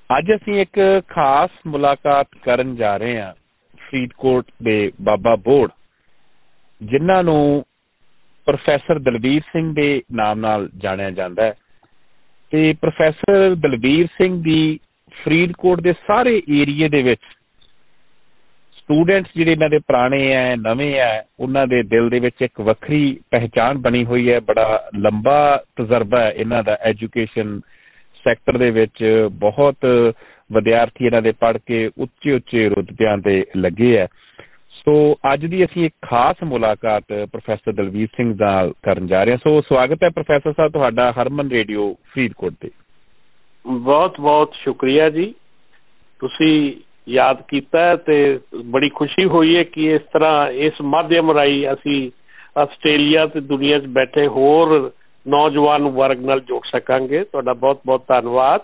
ਅੱਜ ਅਸੀਂ ਇੱਕ ਖਾਸ ਮੁਲਾਕਾਤ ਕਰਨ ਜਾ ਰਹੇ ਹਾਂ ਫਰੀਦਕੋਟ ਦੇ ਬਾਬਾ ਬੋੜ, ਜਿਨ੍ਹਾਂ ਨੂੰ ਪ੍ਰੋਫੈਸਰ ਦਲਬੀਰ ਸਿੰਘ ਦੇ ਨਾਮ ਨਾਲ ਜਾਣਿਆ ਜਾਂਦਾ ਹੈ। ਤੇ ਪ੍ਰੋਫੈਸਰ ਦਲਬੀਰ ਸਿੰਘ ਦੀ ਫਰੀਦਕੋਟ ਦੇ ਸਾਰੇ ਏਰੀਏ ਦੇ ਵਿੱਚ ਸਟੂਡੈਂਟਸ ਜਿਹੜੇ ਇਹਨਾਂ ਦੇ ਪੁਰਾਣੇ ਹੈ, ਨਵੇਂ ਹੈ, ਉਹਨਾਂ ਦੇ ਦਿਲ ਦੇ ਵਿੱਚ ਇੱਕ ਵੱਖਰੀ ਪਹਿਚਾਣ ਬਣੀ ਹੋਈ ਹੈ। ਬੜਾ ਲੰਬਾ ਤਜਰਬਾ ਹੈ ਇਹਨਾਂ ਦਾ ਐਜੂਕੇਸ਼ਨ ਸੈਕਟਰ ਦੇ ਵਿੱਚ। ਬਹੁਤ ਵਿਦਿਆਰਥੀ ਇਹਨਾਂ ਦੇ ਪੜ੍ਹ ਕੇ ਉੱਚੇ ਉੱਚੇ ਰੁਤਬਿਆਂ ਤੇ ਲੱਗੇ ਹੈ। ਸੋ ਅੱਜ ਦੀ ਅਸੀਂ ਇੱਕ ਖਾਸ ਮੁਲਾਕਾਤ ਪ੍ਰੋਫੈਸਰ ਦਲਬੀਰ ਸਿੰਘ ਨਾਲ ਕਰਨ ਜਾ ਰਹੇ ਹਾਂ। ਸੋ ਸਵਾਗਤ ਹੈ ਪ੍ਰੋਫੈਸਰ ਸਾਹਿਬ ਤੁਹਾਡਾ ਹਰਮਨ ਰੇਡੀਓ ਫਰੀਦਕੋਟ ਤੇ। ਬਹੁਤ ਬਹੁਤ ਸ਼ੁਕਰੀਆ ਜੀ, ਤੁਸੀਂ ਯਾਦ ਕੀਤਾ ਤੇ ਬੜੀ ਖੁਸ਼ੀ ਹੋਈ ਹੈ ਕਿ ਇਸ ਤਰ੍ਹਾਂ ਇਸ ਮਾਧਿਅਮ ਰਾਹੀਂ ਅਸੀਂ ਆਸਟ੍ਰੇਲੀਆ ਤੇ ਦੁਨੀਆ 'ਚ ਬੈਠੇ ਹੋਰ ਨੌਜਵਾਨ ਵਰਗ ਨਾਲ ਜੁੜ ਸਕਾਂਗੇ। ਤੁਹਾਡਾ ਬਹੁਤ ਬਹੁਤ ਧੰਨਵਾਦ।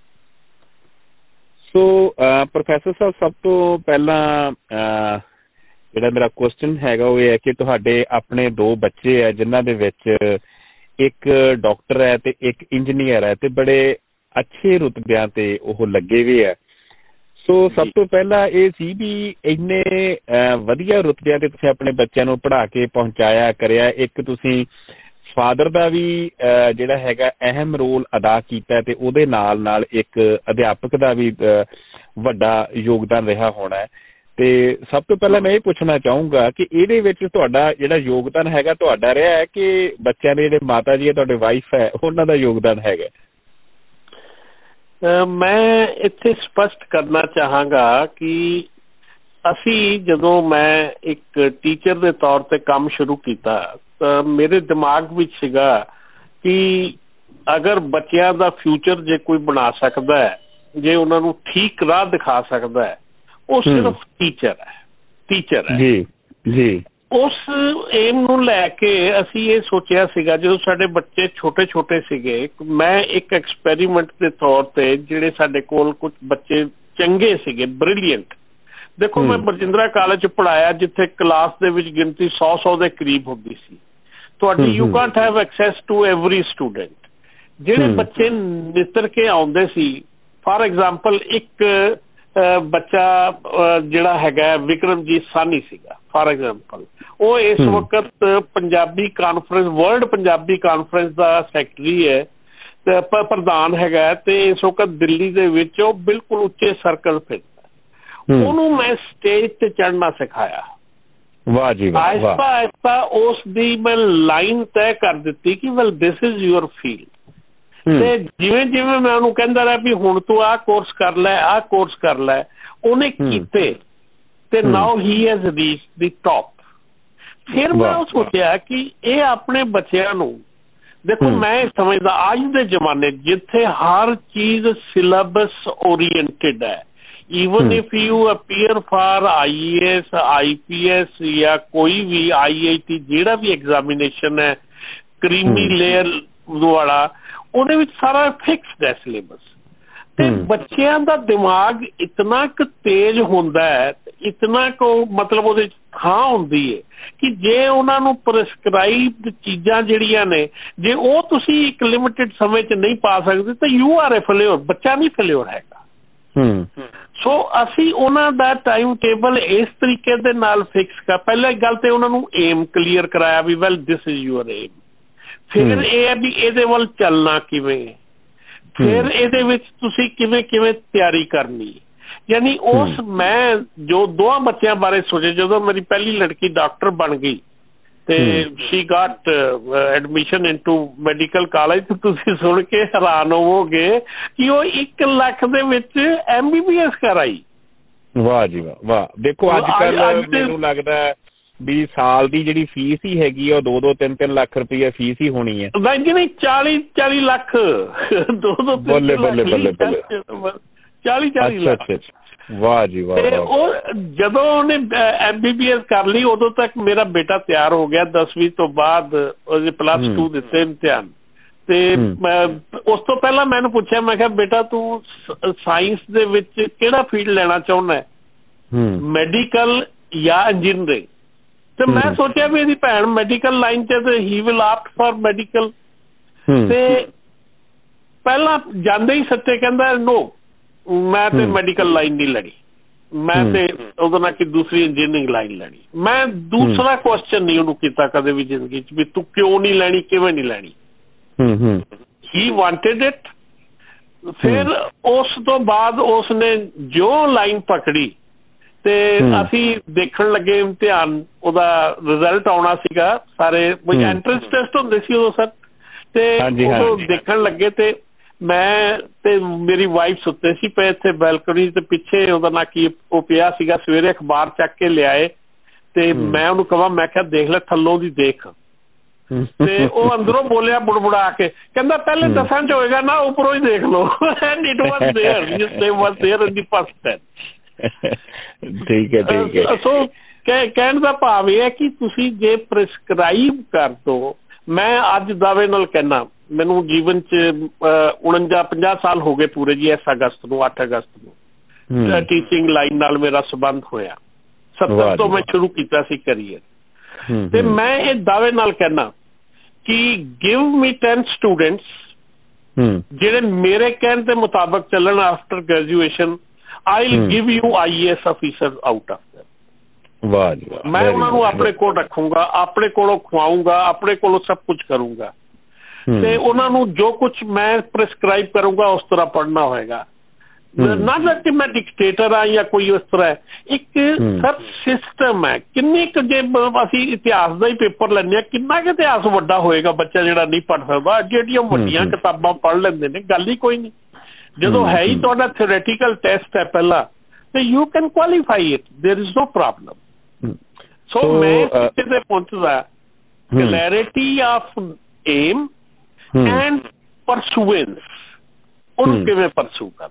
ਸੋ ਪ੍ਰੋਫੈਸਰ ਸਾਹਿਬ, ਸਭ ਤੋਂ ਪਹਿਲਾਂ ਜਿਹੜਾ ਮੇਰਾ ਕੁਐਸਚਨ ਹੈਗਾ ਉਹ ਇਹ ਹੈ ਕਿ ਤੁਹਾਡੇ ਆਪਣੇ ਦੋ ਬੱਚੇ ਹੈ ਜਿਨ੍ਹਾਂ ਦੇ ਵਿੱਚ ਇੱਕ ਡਾਕਟਰ ਹੈ ਤੇ ਇੱਕ ਇੰਜੀਨੀਅਰ ਹੈ ਤੇ ਬੜੇ ਅੱਛੇ ਰੁਤਬਿਆਂ ਤੇ ਉਹ ਲੱਗੇ ਹੋਏ ਹੈ। ਸੋ ਸਭ ਤੋਂ ਪਹਿਲਾਂ ਇਹ ਸੀ ਵੀ ਇੰਨੇ ਵਧੀਆ ਰੁਤਬਿਆਂ ਤੇ ਤੁਸੀਂ ਆਪਣੇ ਬੱਚਿਆਂ ਨੂੰ ਪੜ੍ਹਾ ਕੇ ਪਹੁੰਚਾਇਆ ਕਰਿਆ। ਇੱਕ ਤੁਸੀਂ ਫਾਦਰ ਦਾ ਵੀ ਜਿਹੜਾ ਹੈਗਾ ਅਹਿਮ ਰੋਲ ਅਦਾ ਕੀਤਾ ਤੇ ਉਹਦੇ ਨਾਲ ਨਾਲ ਇੱਕ ਅਧਿਆਪਕ ਦਾ ਵੀ ਵੱਡਾ ਯੋਗਦਾਨ ਰਿਹਾ ਹੋਣਾ ਹੈ। ਤੇ ਸਭ ਤੋਂ ਪਹਿਲਾਂ ਮੈਂ ਇਹ ਪੁੱਛਣਾ ਚਾਹੂੰਗਾ ਕਿ ਇਹਦੇ ਵਿੱਚ ਤੁਹਾਡਾ ਜਿਹੜਾ ਯੋਗਦਾਨ ਹੈਗਾ ਤੁਹਾਡਾ ਰਿਹਾ ਹੈ ਕਿ ਬੱਚਿਆਂ ਦੇ ਜਿਹੜੇ ਮਾਤਾ ਜੀ ਹੈ, ਤੁਹਾਡੇ ਵਾਈਫ ਹੈ, ਉਹਨਾਂ ਦਾ ਯੋਗਦਾਨ ਹੈਗਾ? ਮੈਂ ਇੱਥੇ ਸਪਸ਼ਟ ਕਰਨਾ ਚਾਹਾਂਗਾ ਕਿ ਅਸੀਂ ਜਦੋਂ ਮੈਂ ਇੱਕ ਟੀਚਰ ਦੇ ਤੌਰ ਤੇ ਕੰਮ ਸ਼ੁਰੂ ਕੀਤਾ ਤਾਂ ਮੇਰੇ ਦਿਮਾਗ ਵਿੱਚ ਸੀਗਾ ਕਿ ਅਗਰ ਬੱਚਿਆਂ ਦਾ ਫਿਊਚਰ ਜੇ ਕੋਈ ਬਣਾ ਸਕਦਾ ਹੈ, ਜੇ ਉਹਨਾਂ ਨੂੰ ਠੀਕ ਰਾਹ ਦਿਖਾ ਸਕਦਾ ਹੈ, ਉਹ ਸਿਰਫ ਟੀਚਰ ਹੈ ਜੀ ਜੀ। ਉਸ ਏਮ ਨੂੰ ਲੈ ਕੇ ਅਸੀਂ ਇਹ ਸੋਚਿਆ ਸੀਗਾ ਜਦੋਂ ਸਾਡੇ ਬੱਚੇ ਛੋਟੇ ਛੋਟੇ ਸੀਗੇ। ਮੈਂ ਇੱਕ ਐਕਸਪੈਰੀਮੈਂਟ ਦੇ ਤੌਰ ਤੇ ਜਿਹੜੇ ਸਾਡੇ ਕੋਲ ਕੁਝ ਬੱਚੇ ਚੰਗੇ ਸੀਗੇ, ਬ੍ਰਿਲੀਅੰਟ, ਦੇਖੋ ਮੈਂ ਬਰਜਿੰਦਰਾ ਕਾਲਜ 'ਚ ਪੜ੍ਹਾਇਆ ਜਿੱਥੇ ਕਲਾਸ ਦੇ ਵਿੱਚ ਗਿਣਤੀ 100 ਦੇ ਕਰੀਬ ਹੁੰਦੀ ਸੀ। ਤੁਹਾਡੀ you can't have access to every student. ਜਿਹੜੇ ਬੱਚੇ ਨਿੱਤਰ ਕੇ ਆਉਂਦੇ ਸੀ, ਫਾਰ ਐਗਜ਼ਾਮਪਲ ਇੱਕ ਬੱਚਾ ਜਿਹੜਾ ਹੈਗਾ ਵਿਕਰਮਜੀਤ ਸਾਨੀ ਸੀਗਾ ਫਾਰ ਐਗਜ਼ਾਮਪਲ, ਉਹ ਇਸ ਵਕਤ Punjabi conference, world Punjabi conference ਦਾ ਸੈਕਟਰੀ ਹੈ, ਪ੍ਰਧਾਨ ਹੈਗਾ ਤੇ ਇਸ ਵਕਤ ਦਿੱਲੀ ਦੇ ਵਿੱਚ ਉਹ ਬਿਲਕੁਲ ਉੱਚੇ ਸਰਕਲ ਫਿਰਦਾ। ਉਹਨੂੰ ਮੈਂ ਸਟੇਜ ਤੇ ਚੜ੍ਹਨਾ ਸਿਖਾਇਆ। ਵਾਹ ਜੀ ਵਾਹ। ਆਹਿਸਤਾ ਆਹਿਸਤਾ ਉਸ ਦੀ ਮੈਂ ਲਾਈਨ ਤੈਅ ਕਰ ਦਿੱਤੀ ਕਿ well this is your field. ਤੇ ਜਿਵੇਂ ਜਿਵੇਂ ਮੈਂ ਉਹਨੂੰ ਕਹਿੰਦਾ ਰਿਹਾ ਵੀ ਹੁਣ ਤੂੰ ਆਹ ਕੋਰਸ ਕਰ ਲੈ, ਆਹ ਕੋਰਸ ਕਰ ਲੈ, ਉਹਨੇ ਕੀਤੇ ਤੇ now he has reached the top. ਫਿਰ ਮੈਂ ਉਹ ਸੋਚਿਆ ਕਿ ਇਹ ਆਪਣੇ ਬੱਚਿਆਂ ਨੂੰ, ਦੇਖੋ ਮੈਂ ਸਮਝਦਾ ਅੱਜ ਦੇ ਜ਼ਮਾਨੇ ਜਿੱਥੇ ਹਰ ਚੀਜ਼ ਸਿਲੇਬਸ ਓਰੀਐਂਟਿਡ ਹੈ, even if you appear for IAS, IPS ਜਾਂ ਕੋਈ ਵੀ IIT ਜਿਹੜਾ ਵੀ ਐਗਜ਼ਾਮੀਨੇਸ਼ਨ ਹੈ ਕਰੀਮੀ ਲੇਅਰ ਵਾਲਾ, ਉਹਦੇ ਵਿੱਚ ਸਾਰਾ ਫਿਕਸਡ ਹੈ ਸਿਲੇਬਸ। ਤੇ ਬੱਚਿਆਂ ਦਾ ਦਿਮਾਗ ਇਤਨਾ ਕੁ ਤੇਜ਼ ਹੁੰਦਾ ਹੈ, ਇਤਨਾ ਕੁ ਮਤਲਬ ਉਹਦੇ 'ਚ ਥਾਂ ਹੁੰਦੀ ਹੈ ਕਿ ਜੇ ਉਹਨਾਂ ਨੂੰ ਪ੍ਰਸਕ੍ਰਾਈਬਡ ਚੀਜ਼ਾਂ ਜਿਹੜੀਆਂ ਨੇ, ਜੇ ਉਹ ਤੁਸੀਂ ਇੱਕ ਲਿਮਿਟਿਡ ਸਮੇਂ 'ਚ ਨਹੀਂ ਪਾ ਸਕਦੇ ਤਾਂ ਯੂ ਆਰ ਏ ਫੇਲਿਓਰ, ਬੱਚਾ ਨਹੀਂ ਫੇਲਿਓਰ ਹੈਗਾ। ਸੋ ਅਸੀਂ ਉਹਨਾਂ ਦਾ ਟਾਈਮ ਟੇਬਲ ਇਸ ਤਰੀਕੇ ਦੇ ਨਾਲ ਫਿਕਸ ਕਰ, ਪਹਿਲਾਂ ਗੱਲ ਤੇ ਉਹਨਾਂ ਨੂੰ ਏਮ ਕਲੀਅਰ ਕਰਾਇਆ ਵੀ well this is your aim. ਫਿਰ ਇਹ ਹੈ ਵੀ ਇਹਦੇ ਵੱਲ ਚੱਲਣਾ ਕਿਵੇਂ, ਫਿਰ ਇਹਦੇ ਵਿੱਚ ਤੁਸੀਂ ਕਿਵੇਂ ਕਿਵੇਂ ਤਿਆਰੀ ਕਰਨੀ। ਯਾਨੀ ਉਸ ਮੈਂ ਜੋ ਦੋਵਾਂ ਬੱਚਿਆਂ ਬਾਰੇ ਸੋਚਿਆ, ਜਦੋਂ ਮੇਰੀ ਪਹਿਲੀ ਲੜਕੀ ਡਾਕਟਰ ਬਣ ਗਈ ਤੇ she got admission into medical college, ਤੇ ਤੁਸੀਂ ਸੁਣ ਕੇ ਹੈਰਾਨ ਹੋਵੋਗੇ ਕਿ ਉਹ 1 ਲੱਖ ਦੇ ਵਿੱਚ MBBS ਕਰਾਈ। ਵਾਹ ਜੀ ਵਾਹ ਵਾਹ। ਦੇਖੋ ਅੱਜ ਕੱਲ ਮੈਨੂੰ ਲੱਗਦਾ ਵੀ ਸਾਲ ਦੀ ਜਿਹੜੀ ਫੀਸ ਹੀ ਹੈਗੀ ਆ ਉਹ 2-2, 3-3 ਲੱਖ ਰੁਪਈਆ ਫੀਸ ਹੀ ਹੋਣੀ ਹੈ। ਨਹੀਂ 40 ਲੱਖ 2-2 ਬੱਲੇ ਬੱਲੇ ਬੱਲੇ ਬੱਲੇ 40 ਲੱਖ। ਵਾਹ ਜੀ ਵਾਹ। ਤੇ ਉਹ ਜਦੋਂ ਉਹਨੇ MBBS ਕਰ ਲਈ ਉਦੋਂ ਤੱਕ ਮੇਰਾ ਬੇਟਾ ਤਿਆਰ ਹੋ ਗਿਆ। 10ਵੀਂ ਤੋਂ ਬਾਅਦ ਉਹਦੇ +2 ਦਿੱਤੇ ਇਮਤਿਹਾਨ। ਤੇ ਉਸ ਤੋਂ ਪਹਿਲਾਂ ਮੈਨੂੰ ਪੁੱਛਿਆ, ਮੈਂ ਕਿਹਾ ਬੇਟਾ ਤੂੰ ਸਾਇੰਸ ਦੇ ਵਿੱਚ ਕਿਹੜਾ ਫੀਲਡ ਲੈਣਾ ਚਾਹੁੰਦਾ, ਮੈਡੀਕਲ ਜਾਂ ਇੰਜੀਨੀਅਰਿੰਗ? ਤੇ ਮੈਂ ਸੋਚਿਆ ਵੀ ਇਹਦੀ ਭੈਣ ਮੈਡੀਕਲ ਲਾਈਨ 'ਚ ਤੇ he will opt for medical. ਤੇ ਪਹਿਲਾਂ ਜਾਂਦੇ ਹੀ ਸੱਚੇ ਕਹਿੰਦਾ ਨੋ, ਮੈਂ ਤੇ ਮੈਡੀਕਲ ਲਾਈਨ ਨਹੀਂ ਲੈਣੀ, ਮੈਂ ਤੇ ਉਹਦੇ ਨਾਲ ਕਿ ਦੂਸਰੀ ਇੰਜੀਨੀਅਰਿੰਗ ਲਾਈਨ ਲੈਣੀ। ਮੈਂ ਦੂਸਰਾ ਕੁਐਸਚਨ ਨਹੀਂ ਉਹਨੂੰ ਕੀਤਾ ਕਦੇ ਵੀ ਜ਼ਿੰਦਗੀ 'ਚ ਵੀ ਤੂੰ ਕਿਉਂ ਨਹੀਂ ਲੈਣੀ, ਕਿਵੇਂ ਨਹੀਂ ਲੈਣੀ। He wanted it. ਫਿਰ ਉਸ ਤੋਂ ਬਾਅਦ ਉਸਨੇ ਜੋ ਲਾਈਨ ਪਕੜੀ ਤੇ ਅਸੀਂ ਦੇਖਣ ਲੱਗੇ ਇਮਤਿਹਾਨ, ਉਹਦਾ ਰਿਜ਼ਲਟ ਆਉਣਾ ਸੀਗਾ, ਸਾਰੇ ਐਂਟਰੈਂਸ ਟੈਸਟ ਹੁੰਦੇ ਸੀ ਉਦੋਂ ਸਰ, ਤੇ ਉਦੋਂ ਦੇਖਣ ਲੱਗੇ ਤੇ ਮੈਂ ਤੇ ਮੇਰੀ ਵਾਈਫ ਸੁੱਤੇ ਸੀ ਪਏ ਇੱਥੇ ਬੈਲਕਨੀ ਤੇ ਪਿੱਛੇ ਉਹਦਾ ਨਾ ਕੀ ਉਹ ਪਿਆ ਸੀਗਾ, ਸਵੇਰੇ ਅਖਬਾਰ ਚੱਕ ਕੇ ਲਿਆਏ ਤੇ ਮੈਂ ਉਹਨੂੰ ਕਹਾਂ, ਮੈਂ ਕਿਹਾ ਦੇਖ ਲੈ ਥੱਲੋਂ ਦੀ ਦੇਖ, ਤੇ ਉਹ ਅੰਦਰੋਂ ਬੋਲਿਆ ਬੁੜਬੁੜਾ ਕੇ, ਕਹਿੰਦਾ ਪਹਿਲੇ 10 'ਚ ਹੋਏਗਾ ਨਾ, ਉੱਪਰੋਂ ਹੀ ਦੇਖ ਲਓ। And it was there in the first 10। ਠੀਕ ਹੈ ਠੀਕ ਹੈ। ਸੋ ਕਹਿਣ ਦਾ ਭਾਵ ਇਹ ਹੈ ਕਿ ਤੁਸੀਂ ਜੇ ਪ੍ਰਿਸਕ੍ਰਾਈਬ ਕਰ ਦੋ, ਮੈਂ ਅੱਜ ਦਾਅਵੇ ਨਾਲ ਕਹਿਣਾ ਮੈਨੂੰ ਜੀਵਨ 'ਚ 49-50 ਸਾਲ ਹੋ ਗਏ ਪੂਰੇ ਜੀ, ਇਸ ਅਗਸਤ ਨੂੰ 8 ਅਗਸਤ ਨੂੰ ਟੀਚਿੰਗ ਲਾਈਨ ਨਾਲ ਮੇਰਾ ਸੰਬੰਧ ਹੋਇਆ। 70 ਤੋਂ ਮੈਂ ਸ਼ੁਰੂ ਕੀਤਾ ਸੀ ਕਰੀਅਰ, ਤੇ ਮੈਂ ਇਹ ਦਾਅਵੇ ਨਾਲ ਕਹਿਣਾ ਕਿ ਗਿਵ ਮੀ 10 ਸਟੂਡੈਂਟਸ ਜਿਹੜੇ ਮੇਰੇ ਕਹਿਣ ਦੇ ਮੁਤਾਬਕ ਚੱਲਣ after graduation, I will give you IAS officer out of them. ਮੈਂ ਉਹਨਾਂ ਨੂੰ ਆਪਣੇ ਕੋਲ ਰੱਖੂੰਗਾ, ਆਪਣੇ ਕੋਲੋਂ ਖਵਾਊਂਗਾ, ਆਪਣੇ ਕੋਲੋਂ ਸਭ ਕੁਝ ਕਰੂੰਗਾ, ਤੇ ਉਹਨਾਂ ਨੂੰ ਜੋ ਕੁਛ ਮੈਂ ਪ੍ਰਿਸਕ੍ਰਾਈਬ ਕਰੂੰਗਾ ਉਸ ਤਰ੍ਹਾਂ ਪੜ੍ਹਨਾ ਹੋਏਗਾ। ਨਾ ਕਿ ਮੈਂ ਡਿਕਟੇਟਰ ਹਾਂ ਜਾਂ ਕੋਈ ਇਸ ਤਰ੍ਹਾਂ। ਇੱਕ ਸਰ ਸਿਸਟਮ ਹੈ। ਕਿੰਨੀ ਕੁ ਜੇ ਅਸੀਂ ਇਤਿਹਾਸ ਦਾ ਹੀ ਪੇਪਰ ਲੈਂਦੇ ਹਾਂ, ਕਿੰਨਾ ਕੁ ਇਤਿਹਾਸ ਵੱਡਾ ਹੋਏਗਾ ਬੱਚਾ ਜਿਹੜਾ ਨਹੀਂ ਪੜ੍ਹ ਸਕਦਾ। ਅੱਗੇ ਜਿਹੜੀਆਂ ਵੱਡੀਆਂ ਕਿਤਾਬਾਂ ਪੜ੍ਹ ਲੈਂਦੇ ਨੇ, ਗੱਲ ਹੀ ਕੋਈ ਨਹੀਂ। ਜਦੋਂ ਹੈ ਹੀ ਤੁਹਾਡਾ ਥਿਓਰੈਟੀਕਲ ਟੈਸਟ ਹੈ ਪਹਿਲਾਂ, ਤੇ you can qualify it, there is no problem. So ਮੈਂ ਕਿਤੇ ਤੇ ਪਹੁੰਚਦਾ, clarity of aim and pursuance, ਉਹਨੂੰ ਕਿਵੇਂ ਪਰਸੂ ਕਰਨਾ।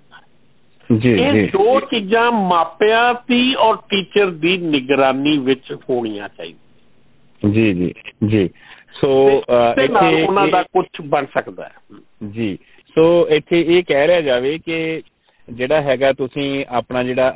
ਇਹ ਦੋ ਚੀਜ਼ਾਂ ਮਾਪਿਆਂ ਦੀ ਔਰ ਟੀਚਰ ਦੀ ਨਿਗਰਾਨੀ ਵਿੱਚ ਹੋਣੀਆਂ ਚਾਹੀਦੀਆਂ। ਜੀ ਜੀ ਜੀ। ਸੋ ਉਹਨਾਂ ਦਾ ਕੁਝ ਬਣ ਸਕਦਾ ਹੈ ਜੀ। ਸੋ ਇੱਥੇ ਇਹ ਕਹਿ ਰਿਹਾ ਜਾਵੇ ਕਿ ਜਿਹੜਾ ਹੈਗਾ ਤੁਸੀਂ ਆਪਣਾ ਜਿਹੜਾ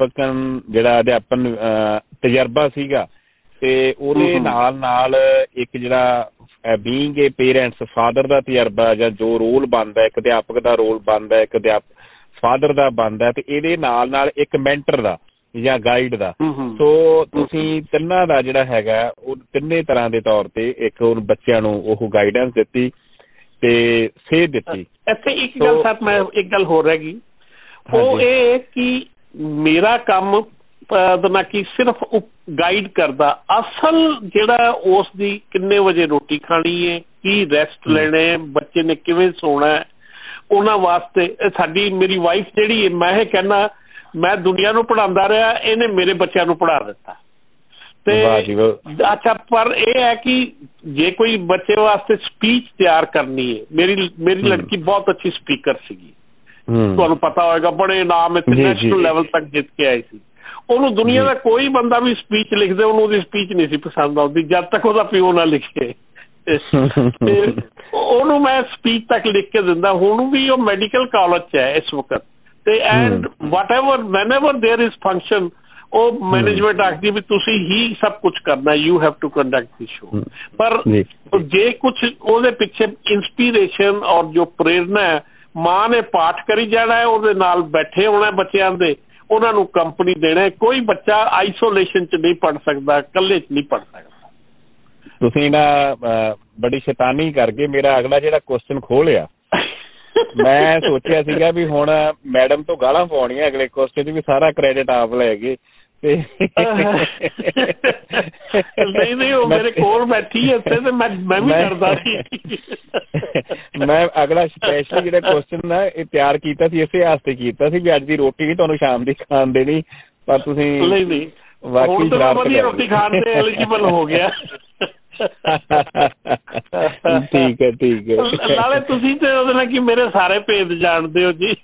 ਅਧਿਆਪਨ ਤਜਰਬਾ ਸੀਗਾ, ਤੇ ਉਹਦੇ ਨਾਲ ਇੱਕ ਜਿਹੜਾ ਬੀਇੰਗ ਏ ਪੇਰੈਂਟਸ, ਫਾਦਰ ਦਾ ਤਜਰਬਾ ਜਾਂ ਜੋ ਰੋਲ ਬਣਦਾ, ਇੱਕ ਅਧਿਆਪਕ ਦਾ ਰੋਲ ਬਣਦਾ, ਇੱਕ ਫਾਦਰ ਦਾ ਬਣਦਾ, ਤੇ ਇਹਦੇ ਨਾਲ ਇੱਕ ਮੈਂਟਰ ਦਾ ਜਾਂ ਗਾਈਡ ਦਾ। ਸੋ ਤੁਸੀਂ ਤਿੰਨਾਂ ਦਾ ਜਿਹੜਾ ਹੈਗਾ ਉਹ ਤਿੰਨੇ ਤਰ੍ਹਾਂ ਦੇ ਤੌਰ ਤੇ ਇੱਕ ਬੱਚਿਆਂ ਨੂੰ ਉਹ ਗਾਈਡੈਂਸ ਦਿੱਤੀ ਤੇ ਸੇਧ ਦਿੱਤੀ। ਇੱਥੇ ਇੱਕ ਗੱਲ ਸਰ, ਮੈਂ ਇੱਕ ਗੱਲ ਹੋਰ ਰਹਿ ਗਈ, ਉਹ ਇਹ ਕਿ ਮੇਰਾ ਕੰਮ ਨਾ ਕਿ ਸਿਰਫ ਗਾਈਡ ਕਰਦਾ, ਅਸਲ ਜਿਹੜਾ ਉਸ ਦੀ ਕਿੰਨੇ ਵਜੇ ਰੋਟੀ ਖਾਣੀ ਹੈ, ਕੀ ਰੈਸਟ ਲੈਣੇ, ਬੱਚੇ ਨੇ ਕਿਵੇਂ ਸੋਣਾ, ਉਹਨਾਂ ਵਾਸਤੇ ਮੇਰੀ ਵਾਈਫ ਜਿਹੜੀ ਹੈ, ਮੈਂ ਇਹ ਕਹਿੰਦਾ ਮੈਂ ਦੁਨੀਆ ਨੂੰ ਪੜ੍ਹਾਉਂਦਾ ਰਿਹਾ, ਇਹਨੇ ਮੇਰੇ ਬੱਚਿਆਂ ਨੂੰ ਪੜ੍ਹਾ ਦਿੱਤਾ। ਤੇ ਅੱਛਾ, ਪਰ ਇਹ ਹੈ ਕਿ ਜੇ ਕੋਈ ਬੱਚੇ ਵਾਸਤੇ ਸਪੀਚ ਤਿਆਰ ਕਰਨੀ ਹੈ, ਮੇਰੀ ਲੜਕੀ ਬਹੁਤ ਅੱਛੀ ਸਪੀਕਰ ਸੀਗੀ, ਤੁਹਾਨੂੰ ਪਤਾ ਹੋਏਗਾ, ਬੜੇ ਇਨਾਮ ਇੰਟਰਨੈਸ਼ਨਲ ਲੈਵਲ ਤੱਕ ਜਿੱਤ ਕੇ ਆਈ ਸੀ। ਉਹਨੂੰ ਦੁਨੀਆ ਦਾ ਕੋਈ ਬੰਦਾ ਵੀ ਸਪੀਚ ਲਿਖਦੇ, ਉਹਨੂੰ ਉਹਦੀ ਸਪੀਚ ਨਹੀਂ ਸੀ ਪਸੰਦ ਆਉਂਦੀ ਜਦ ਤੱਕ ਉਹਦਾ ਪਿਓ ਨਾ ਲਿਖੇ। ਤੇ ਉਹਨੂੰ ਮੈਂ ਸਪੀਚ ਤੱਕ ਲਿਖ ਕੇ ਦਿੰਦਾ। ਹੁਣ ਵੀ ਉਹ ਮੈਡੀਕਲ ਕਾਲਜ 'ਚ ਹੈ ਇਸ ਵਕਤ, ਤੇ and whenever there is function, ਉਹ ਮੈਨੇਜਮੈਂਟ ਆਖਦੀ ਵੀ ਤੁਸੀਂ ਹੀ ਸਭ ਕੁਛ ਕਰਨਾ, you have to conduct the show. ਪਰ ਜੇ ਕੁਛ ਉਹਦੇ ਪਿੱਛੇ ਇੰਸਪੀਰੇਸ਼ਨ ਔਰ ਜੋ ਪ੍ਰੇਰਨਾ ਹੈ, ਮਾਂ ਨੇ ਪਾਠ ਕਰੀ ਜਾਣਾ ਹੈ, ਉਹਦੇ ਨਾਲ ਬੈਠੇ ਹੋਣਾ ਬੱਚਿਆਂ ਦੇ, ਉਹਨਾਂ ਨੂੰ ਕੰਪਨੀ ਦੇਣਾ। ਕੋਈ ਬੱਚਾ ਆਈਸੋਲੇਸ਼ਨ 'ਚ ਨਹੀਂ ਪੜ੍ਹ ਸਕਦਾ, ਇਕੱਲੇ 'ਚ ਨਹੀਂ ਪੜ੍ਹ ਸਕਦਾ। ਤੁਸੀਂ ਨਾ ਬੜੀ ਸ਼ੈਤਾਨੀ ਕਰਕੇ ਮੇਰਾ ਅਗਲਾ ਜਿਹੜਾ ਕੁਐਸਚਨ ਖੋਲਿਆ। ਮੈਂ ਸੋਚਿਆ ਸੀਗਾ ਵੀ ਹੁਣ ਮੈਡਮ ਤੋਂ ਗਾਲਾਂ ਪਾਉਣੀਆਂ ਅਗਲੇ ਕੁਐਸਚਨ 'ਚ, ਵੀ ਸਾਰਾ ਕ੍ਰੈਡਿਟ ਆਪ ਲੈ ਗਏ। ਤੇ ਨਹੀਂ, ਉਹ ਮੇਰੇ ਕੋਲ ਬੈਠੀ ਇੱਥੇ ਤੇ ਮੈਂ ਵੀ ਕਰਦਾ ਸੀ। ਮੈਂ ਅਗਲਾ ਸਪੈਸ਼ਲੀ ਜਿਹੜਾ ਕੁਐਸਚਨ ਨਾ ਇਹ ਤਿਆਰ ਕੀਤਾ ਸੀ, ਇਸੇ ਵਾਸਤੇ ਕੀਤਾ ਸੀ ਵੀ ਅੱਜ ਦੀ ਰੋਟੀ ਨਹੀਂ ਤੁਹਾਨੂੰ ਸ਼ਾਮ ਦੀ ਖਾਣ ਦੇਣੀ, ਪਰ ਤੁਸੀਂ ਵਾਕਈ ਵਧੀਆ ਰੋਟੀ ਖਾਣ ਦੇ ਐਲੀਜੀਬਲ ਹੋ ਗਿਆ। ਠੀਕ ਹੈ ਠੀਕ ਹੈ। ਨਾਲੇ ਤੁਸੀਂ ਤੇ ਉਹਦੇ ਨਾਲ ਕੀ ਮੇਰੇ ਸਾਰੇ ਭੇਦ ਜਾਣਦੇ ਹੋ ਜੀ।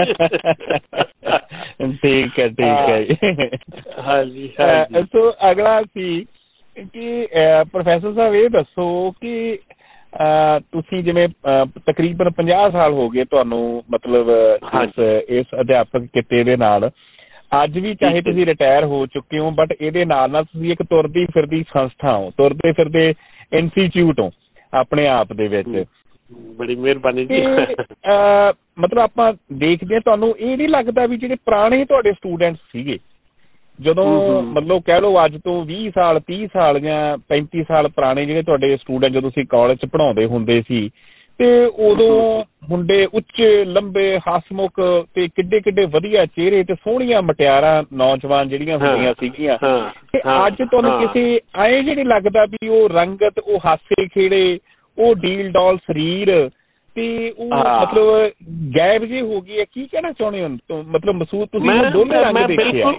ਠੀਕ ਹੈ ਠੀਕ ਹੈ ਜੀ। ਹਾਂਜੀ। ਸੋ ਅਗਲਾ ਸੀ ਕਿ ਪ੍ਰੋਫੈਸਰ ਸਾਹਿਬ ਇਹ ਦੱਸੋ ਕਿ ਤੁਸੀਂ ਜਿਵੇਂ ਤਕਰੀਬਨ 50 ਸਾਲ ਹੋ ਗਏ ਤੁਹਾਨੂੰ, ਮਤਲਬ ਇਸ ਅਧਿਆਪਕ ਕਿੱਤੇ ਦੇ ਨਾਲ, ਅੱਜ ਵੀ ਚਾਹੇ ਤੁਸੀਂ ਰਿਟਾਇਰ ਹੋ ਚੁੱਕੇ ਹੋ, ਬਟ ਇਹਦੇ ਨਾਲ ਤੁਸੀਂ ਇੱਕ ਤੁਰਦੀ ਫਿਰਦੀ ਸੰਸਥਾ ਹੋ, ਤੁਰਦੇ ਫਿਰਦੇ ਇੰਸਟੀਚਿਊਟ ਹੋ ਆਪਣੇ ਆਪ ਦੇ ਵਿੱਚ। ਬੜੀ ਮਿਹਰਬਾਨੀ ਜੀ। ਮਤਲਬ ਆਪਾਂ ਦੇਖਦੇ ਹਾਂ, ਤੁਹਾਨੂੰ ਇਹ ਨਹੀਂ ਲੱਗਦਾ ਵੀ ਜਿਹੜੇ ਪੁਰਾਣੇ ਤੁਹਾਡੇ ਸਟੂਡੈਂਟਸ ਸੀਗੇ ਜਦੋਂ ਮਤਲਬ ਕਹਿ ਲਓ ਅੱਜ ਤੋਂ 20 ਸਾਲ 30 ਸਾਲ ਜਾਂ 35 ਸਾਲ ਪੁਰਾਣੇ ਜਿਹੜੇ ਤੁਹਾਡੇ ਸਟੂਡੈਂਟ ਜਦੋਂ ਤੁਸੀਂ ਕਾਲਜ 'ਚ ਪੜ੍ਹਾਉਂਦੇ ਹੁੰਦੇ ਸੀ ਤੇ ਉਦੋਂ ਮੁੰਡੇ ਉੱਚੇ ਲੰਬੇ ਹਸਮੁਖ ਤੇ ਕਿੱਡੇ ਕਿੱਡੇ ਵਧੀਆ ਚਿਹਰੇ ਤੇ ਸੋਹਣੀਆਂ ਮਟਿਆਰਾਂ ਨੌਜਵਾਨ ਜਿਹੜੀਆਂ ਹੁੰਦੀਆਂ ਸੀਗੀਆਂ, ਤੇ ਅੱਜ ਤੁਹਾਨੂੰ ਕਿਸੇ ਐਂ ਜਿਹੜੀ ਲੱਗਦਾ ਵੀ ਉਹ ਰੰਗਤ, ਉਹ ਹਾਸੇ ਖੇੜੇ, ਉਹ ਡੀਲ ਡੋਲ ਸਰੀਰ ਤੇ ਉਹ ਮਤਲਬ ਗਾਇਬ ਜਿਹੀ ਹੋ ਗਈ ਹੈ? ਕੀ ਕਹਿਣਾ ਚਾਹੁੰਦੇ ਹੋ? ਮਤਲਬ ਮਹਿਸੂਸ ਤੁਸੀਂ ਦੋਨੇ ਰੰਗ ਦੇਖੇ ਆ?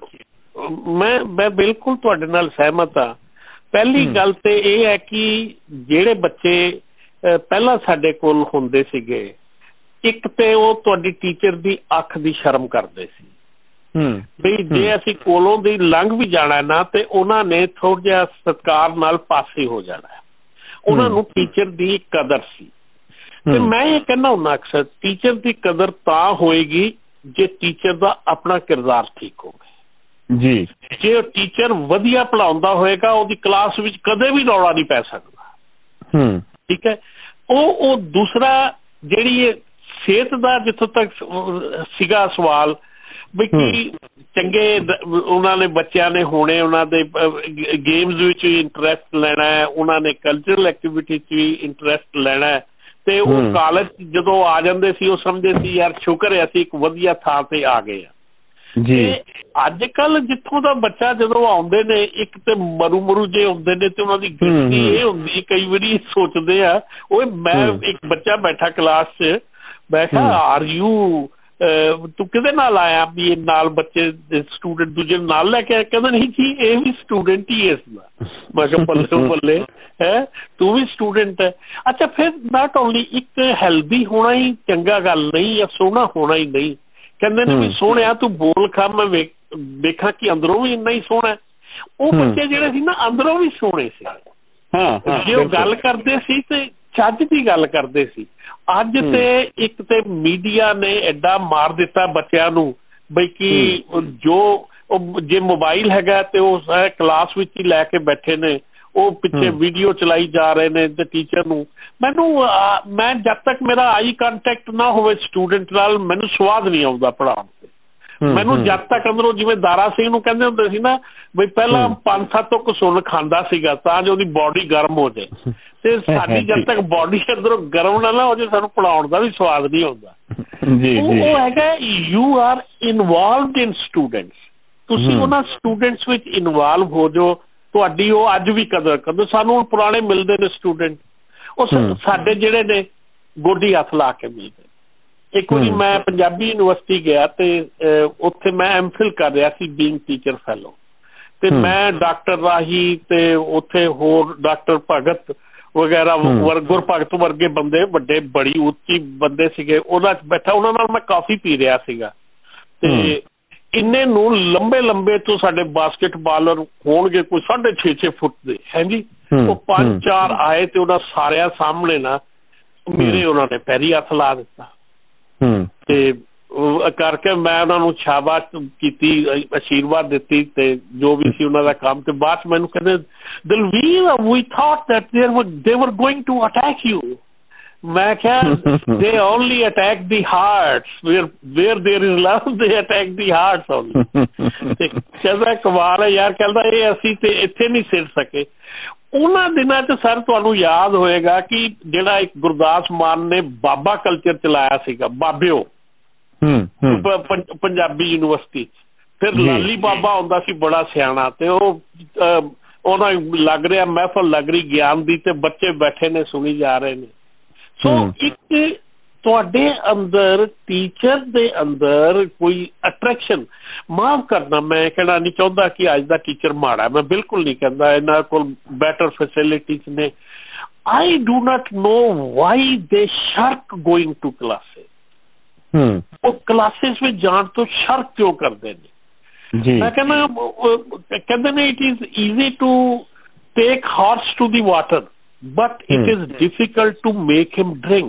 ਮੈਂ ਬਿਲਕੁਲ ਤੁਹਾਡੇ ਨਾਲ ਸਹਿਮਤ ਹਾਂ। ਪਹਿਲੀ ਗੱਲ ਤੇ ਇਹ ਹੈ ਕਿ ਜਿਹੜੇ ਬੱਚੇ ਪਹਿਲਾਂ ਸਾਡੇ ਕੋਲ ਹੁੰਦੇ ਸੀਗੇ, ਇੱਕ ਤੇ ਉਹ ਤੁਹਾਡੀ ਟੀਚਰ ਦੀ ਅੱਖ ਦੀ ਸ਼ਰਮ ਕਰਦੇ ਸੀ ਵੀ ਜੇ ਅਸੀਂ ਕੋਲੋਂ ਦੀ ਲੰਘ ਵੀ ਜਾਣਾ ਨਾ ਤੇ ਉਹਨਾਂ ਨੇ ਥੋੜ੍ਹਾ ਜਿਹਾ ਸਤਿਕਾਰ ਨਾਲ ਪਾਸੇ ਹੋ ਜਾਣਾ, ਉਹਨਾਂ ਨੂੰ ਟੀਚਰ ਦੀ ਕਦਰ ਸੀ। ਤੇ ਮੈਂ ਇਹ ਕਹਿੰਦਾ ਹੁੰਦਾ ਅਕਸਰ ਟੀਚਰ ਦੀ ਕਦਰ ਤਾਂ ਹੋਏਗੀ ਜੇ ਟੀਚਰ ਦਾ ਆਪਣਾ ਕਿਰਦਾਰ ਠੀਕ ਹੋਵੇ ਜੀ। ਜੇ ਉਹ ਟੀਚਰ ਵਧੀਆ ਪੜ੍ਹਾਉਂਦਾ ਹੋਏਗਾ ਉਹਦੀ ਕਲਾਸ ਵਿੱਚ ਕਦੇ ਵੀ ਰੌਲਾ ਨਹੀਂ ਪੈ ਸਕਦਾ, ਠੀਕ ਹੈ। ਉਹ ਦੂਸਰਾ ਜਿਹੜੀ ਇਹ ਸਿਹਤ ਦਾ ਜਿੱਥੋਂ ਤੱਕ ਸੀਗਾ ਸਵਾਲ ਵੀ ਕੀ ਚੰਗੇ ਉਹਨਾਂ ਨੇ ਬੱਚਿਆਂ ਨੇ ਹੋਣੇ, ਉਹਨਾਂ ਦੇ ਗੇਮਸ ਵਿੱਚ ਵੀ ਇੰਟਰਸਟ ਲੈਣਾ, ਉਹਨਾਂ ਨੇ ਕਲਚਰਲ ਐਕਟੀਵਿਟੀ 'ਚ ਵੀ ਇੰਟਰਸਟ ਲੈਣਾ, ਤੇ ਉਹ ਕਾਲਜ ਜਦੋਂ ਆ ਜਾਂਦੇ ਸੀ ਉਹ ਸਮਝਦੇ ਸੀ ਯਾਰ ਸ਼ੁਕਰ ਹੈ ਅਸੀਂ ਇੱਕ ਵਧੀਆ ਥਾਂ ਤੇ ਆ ਗਏ ਆ। ਤੇ ਅੱਜ ਕੱਲ੍ਹ ਜਿੱਥੋਂ ਦਾ ਬੱਚਾ ਜਦੋਂ ਆਉਂਦੇ ਨੇ ਇੱਕ ਤੇ ਮਰੂ ਜੇ ਹੁੰਦੇ ਨੇ ਤੇ ਉਹਨਾਂ ਦੀ ਗਿਣਤੀ ਇਹ ਹੁੰਦੀ, ਕਈ ਵਾਰੀ ਸੋਚਦੇ ਆ ਓਏ ਮੈਂ ਇੱਕ ਬੱਚਾ ਬੈਠਾ ਕਲਾਸ 'ਚ, ਮੈਂ ਕਿਹਾ ਆਰ ਯੂ ਤੂੰ ਕਿਹਦੇ ਨਾਲ ਆਇਆ ਵੀ ਇਹ ਨਾਲ ਬੱਚੇ ਸਟੂਡੈਂਟ ਦੂਜੇ ਨਾਲ ਲੈ ਕੇ ਆਇਆ? ਕਹਿੰਦਾ ਨਹੀਂ ਜੀ ਇਹ ਵੀ ਸਟੂਡੈਂਟ ਹੀ ਇਸ ਦਾ। ਮੈਂ ਕਿਹਾ ਬੱਲੇ ਬੱਲੇ ਹੈ ਤੂੰ ਵੀ ਸਟੂਡੈਂਟ ਹੈ। ਅੱਛਾ ਫਿਰ ਨਾਟ ਓਨਲੀ ਇੱਕ ਹੈਲਦੀ ਹੋਣਾ ਹੀ ਚੰਗਾ ਗੱਲ ਨਹੀਂ ਜਾਂ ਸੋਹਣਾ ਹੋਣਾ ਹੀ ਨਹੀਂ, ਕਹਿੰਦੇ ਨੇ ਵੀ ਸੋਹਣਿਆ ਤੂੰ ਬੋਲ ਖਾ ਮੈਂ ਵੇਖਾਂ ਕਿ ਅੰਦਰੋਂ ਵੀ ਇੰਨਾ ਹੀ ਸੋਹਣਾ। ਉਹ ਬੱਚੇ ਜਿਹੜੇ ਸੀ ਨਾ ਅੰਦਰੋਂ ਵੀ ਸੋਹਣੇ ਸੀ, ਜੇ ਉਹ ਗੱਲ ਕਰਦੇ ਸੀ ਤੇ ਚੱਜ ਦੀ ਗੱਲ ਕਰਦੇ ਸੀ। ਅੱਜ ਤੇ ਇੱਕ ਤੇ ਮੀਡੀਆ ਨੇ ਐਡਾ ਮਾਰ ਦਿੱਤਾ ਬੱਚਿਆਂ ਨੂੰ ਬਈ ਕਿ ਜੋ ਜੇ ਮੋਬਾਈਲ ਹੈਗਾ ਤੇ ਉਹ ਕਲਾਸ ਵਿੱਚ ਹੀ ਲੈ ਕੇ ਬੈਠੇ ਨੇ, ਉਹ ਪਿੱਛੇ ਵੀਡੀਓ ਚਲਾਈ ਜਾ ਰਹੇ ਨੇ ਤੇ ਟੀਚਰ ਨੂੰ ਮੈਂ ਜਦ ਤੱਕ ਮੇਰਾ ਆਈ ਕੰਟੈਕਟ ਨਾ ਹੋਵੇ ਸਟੂਡੈਂਟ ਨਾਲ ਮੈਨੂੰ ਸਵਾਦ ਨਹੀਂ ਆਉਂਦਾ ਪੜ੍ਹਾਉਣ ਤੇ। ਮੈਨੂੰ ਜਦ ਤੱਕ ਅੰਦਰੋਂ ਜਿਵੇਂ ਦਾਰਾ ਸਿੰਘ ਨੂੰ ਕਹਿੰਦੇ ਹੁੰਦੇ ਸੀ ਨਾ ਬਈ ਪਹਿਲਾਂ 5-7 ਤੋਂ ਸੁਣ ਖਾਂਦਾ ਸੀਗਾ ਤਾਂ ਜੋ ਉਹਦੀ ਬੋਡੀ ਗਰਮ ਹੋ ਜਾਏ, ਤੇ ਸਾਡੀ ਜਦ ਤੱਕ ਬੋਡੀ ਅੰਦਰੋਂ ਗਰਮ ਨਾ ਹੋ ਜਾਏ ਸਾਨੂੰ ਪੜ੍ਹਾਉਣ ਦਾ ਵੀ ਸਵਾਦ ਨਹੀਂ ਆਉਂਦਾ। ਉਹ ਹੈਗਾ you are involved in students, ਤੁਸੀਂ ਉਹਨਾਂ ਸਟੂਡੈਂਟਸ ਵਿੱਚ ਇਨਵੋਲਵ ਹੋ ਜਾਓ, ਤੁਹਾਡੀ ਉਹ ਅੱਜ ਵੀ ਕਦਰ ਕਰਦੇ। ਸਾਨੂੰ ਹੁਣ ਪੁਰਾਣੇ ਮਿਲਦੇ ਨੇ ਸਟੂਡੈਂਟ, ਉਹ ਸਾਡੇ ਜਿਹੜੇ ਨੇ ਗੋਡੀ ਹੱਥ ਲਾ ਕੇ ਮਿਲਦੇ। ਇੱਕ ਵਾਰੀ ਮੈਂ ਪੰਜਾਬੀ ਯੂਨੀਵਰਸਿਟੀ ਗਿਆ ਤੇ ਉੱਥੇ ਮੈਂ ਐਮਫਿਲ ਕਰ ਰਿਹਾ ਸੀ ਬੀਇੰਗ ਟੀਚਰ ਫੈਲੋ, ਤੇ ਮੈਂ ਡਾਕਟਰ ਰਾਹੀ ਤੇ ਉੱਥੇ ਹੋਰ ਡਾਕਟਰ ਭਗਤ ਵਗੈਰਾ ਗੁਰਭਗਤ ਵਰਗੇ ਬੰਦੇ ਵੱਡੇ ਬੜੀ ਉੱਚੀ ਬੰਦੇ ਸੀਗੇ, ਉਹਨਾਂ 'ਚ ਬੈਠਾ ਉਹਨਾਂ ਨਾਲ ਮੈਂ ਕਾਫੀ ਪੀ ਰਿਹਾ ਸੀਗਾ। ਤੇ ਇੰਨੇ ਨੂੰ ਲੰਬੇ ਤੋਂ ਸਾਡੇ ਬਾਸਕਟਬਾਲਰ ਹੋਣਗੇ ਕੋਈ 6.5 ਫੁੱਟ ਦੇ, ਹੈਂਜੀ, ਉਹ 5-4 ਆਏ ਤੇ ਉਹਨਾਂ ਸਾਰਿਆਂ ਸਾਹਮਣੇ ਨਾ ਮੇਰੇ ਉਹਨਾਂ ਨੇ ਪੈਰੀ ਹੱਥ ਲਾ ਦਿੱਤਾ ਤੇ ਕਰਕੇ ਮੈਂ ਉਹਨਾਂ ਨੂੰ ਸ਼ਾਬਾਸ਼ ਕੀਤੀ, ਆਸ਼ੀਰਵਾਦ ਦਿੱਤੀ ਤੇ ਜੋ ਵੀ ਸੀ ਉਹਨਾਂ ਦਾ ਕੰਮ। ਤੇ ਬਾਅਦ 'ਚ ਮੈਨੂੰ ਕਹਿੰਦੇ Dalvir we thought that they were going to attack you। ਮੈਂ ਕਿਹਾ they only attack the hearts, where there is love they attack the hearts only। ਤੇ ਕਹਿੰਦਾ ਕਮਾਲ ਹੈ ਯਾਰ, ਕਹਿੰਦਾ ਇਹ ਅਸੀਂ ਤੇ ਇੱਥੇ ਨਹੀਂ ਸਿਰ ਸਕੇ। ਉਹਨਾਂ ਦਿਨਾਂ 'ਚ ਸਰ ਤੁਹਾਨੂੰ ਯਾਦ ਹੋਏਗਾ ਕਿ ਜਿਹੜਾ ਇੱਕ ਗੁਰਦਾਸ ਮਾਨ ਨੇ ਬਾਬਾ ਕਲਚਰ ਚਲਾਇਆ ਸੀਗਾ, ਬਾਬਿਓ ਪੰਜਾਬੀ ਯੂਨੀਵਰਸਿਟੀ 'ਚ, ਫਿਰ ਲਾਲੀ ਬਾਬਾ ਆਉਂਦਾ ਸੀ ਬੜਾ ਸਿਆਣਾ, ਤੇ ਉਹ ਉਹਨਾਂ ਲੱਗ ਰਿਹਾ ਮਹਿਫਲ ਲੱਗ ਰਹੀ ਗਿਆਨ ਦੀ ਤੇ ਬੱਚੇ ਬੈਠੇ ਨੇ ਸੁਣੀ ਜਾ ਰਹੇ ਨੇ। ਸੋ ਇੱਕ ਤੁਹਾਡੇ ਅੰਦਰ ਟੀਚਰ ਦੇ ਅੰਦਰ ਕੋਈ ਅਟਰੈਕਸ਼ਨ, ਮਾਫ਼ ਕਰਨਾ ਮੈਂ ਕਹਿਣਾ ਨਹੀਂ ਚਾਹੁੰਦਾ ਕਿ ਅੱਜ ਦਾ ਟੀਚਰ ਮਾੜਾ, ਮੈਂ ਬਿਲਕੁਲ ਨਹੀਂ ਕਹਿੰਦਾ, ਇਹਨਾਂ ਕੋਲ ਬੈਟਰ ਫੈਸਿਲਿਟੀਜ਼ ਨੇ। I do not know why they shirk going to classes, ਉਹ ਕਲਾਸਿਸ ਵਿੱਚ ਜਾਣ ਤੋਂ ਸ਼ਰਕ ਕਿਉਂ ਕਰਦੇ ਨੇ? ਮੈਂ ਕਹਿੰਦਾ ਕਹਿੰਦੇ ਨੇ it is easy to take horse to the water but it is difficult to make him drink.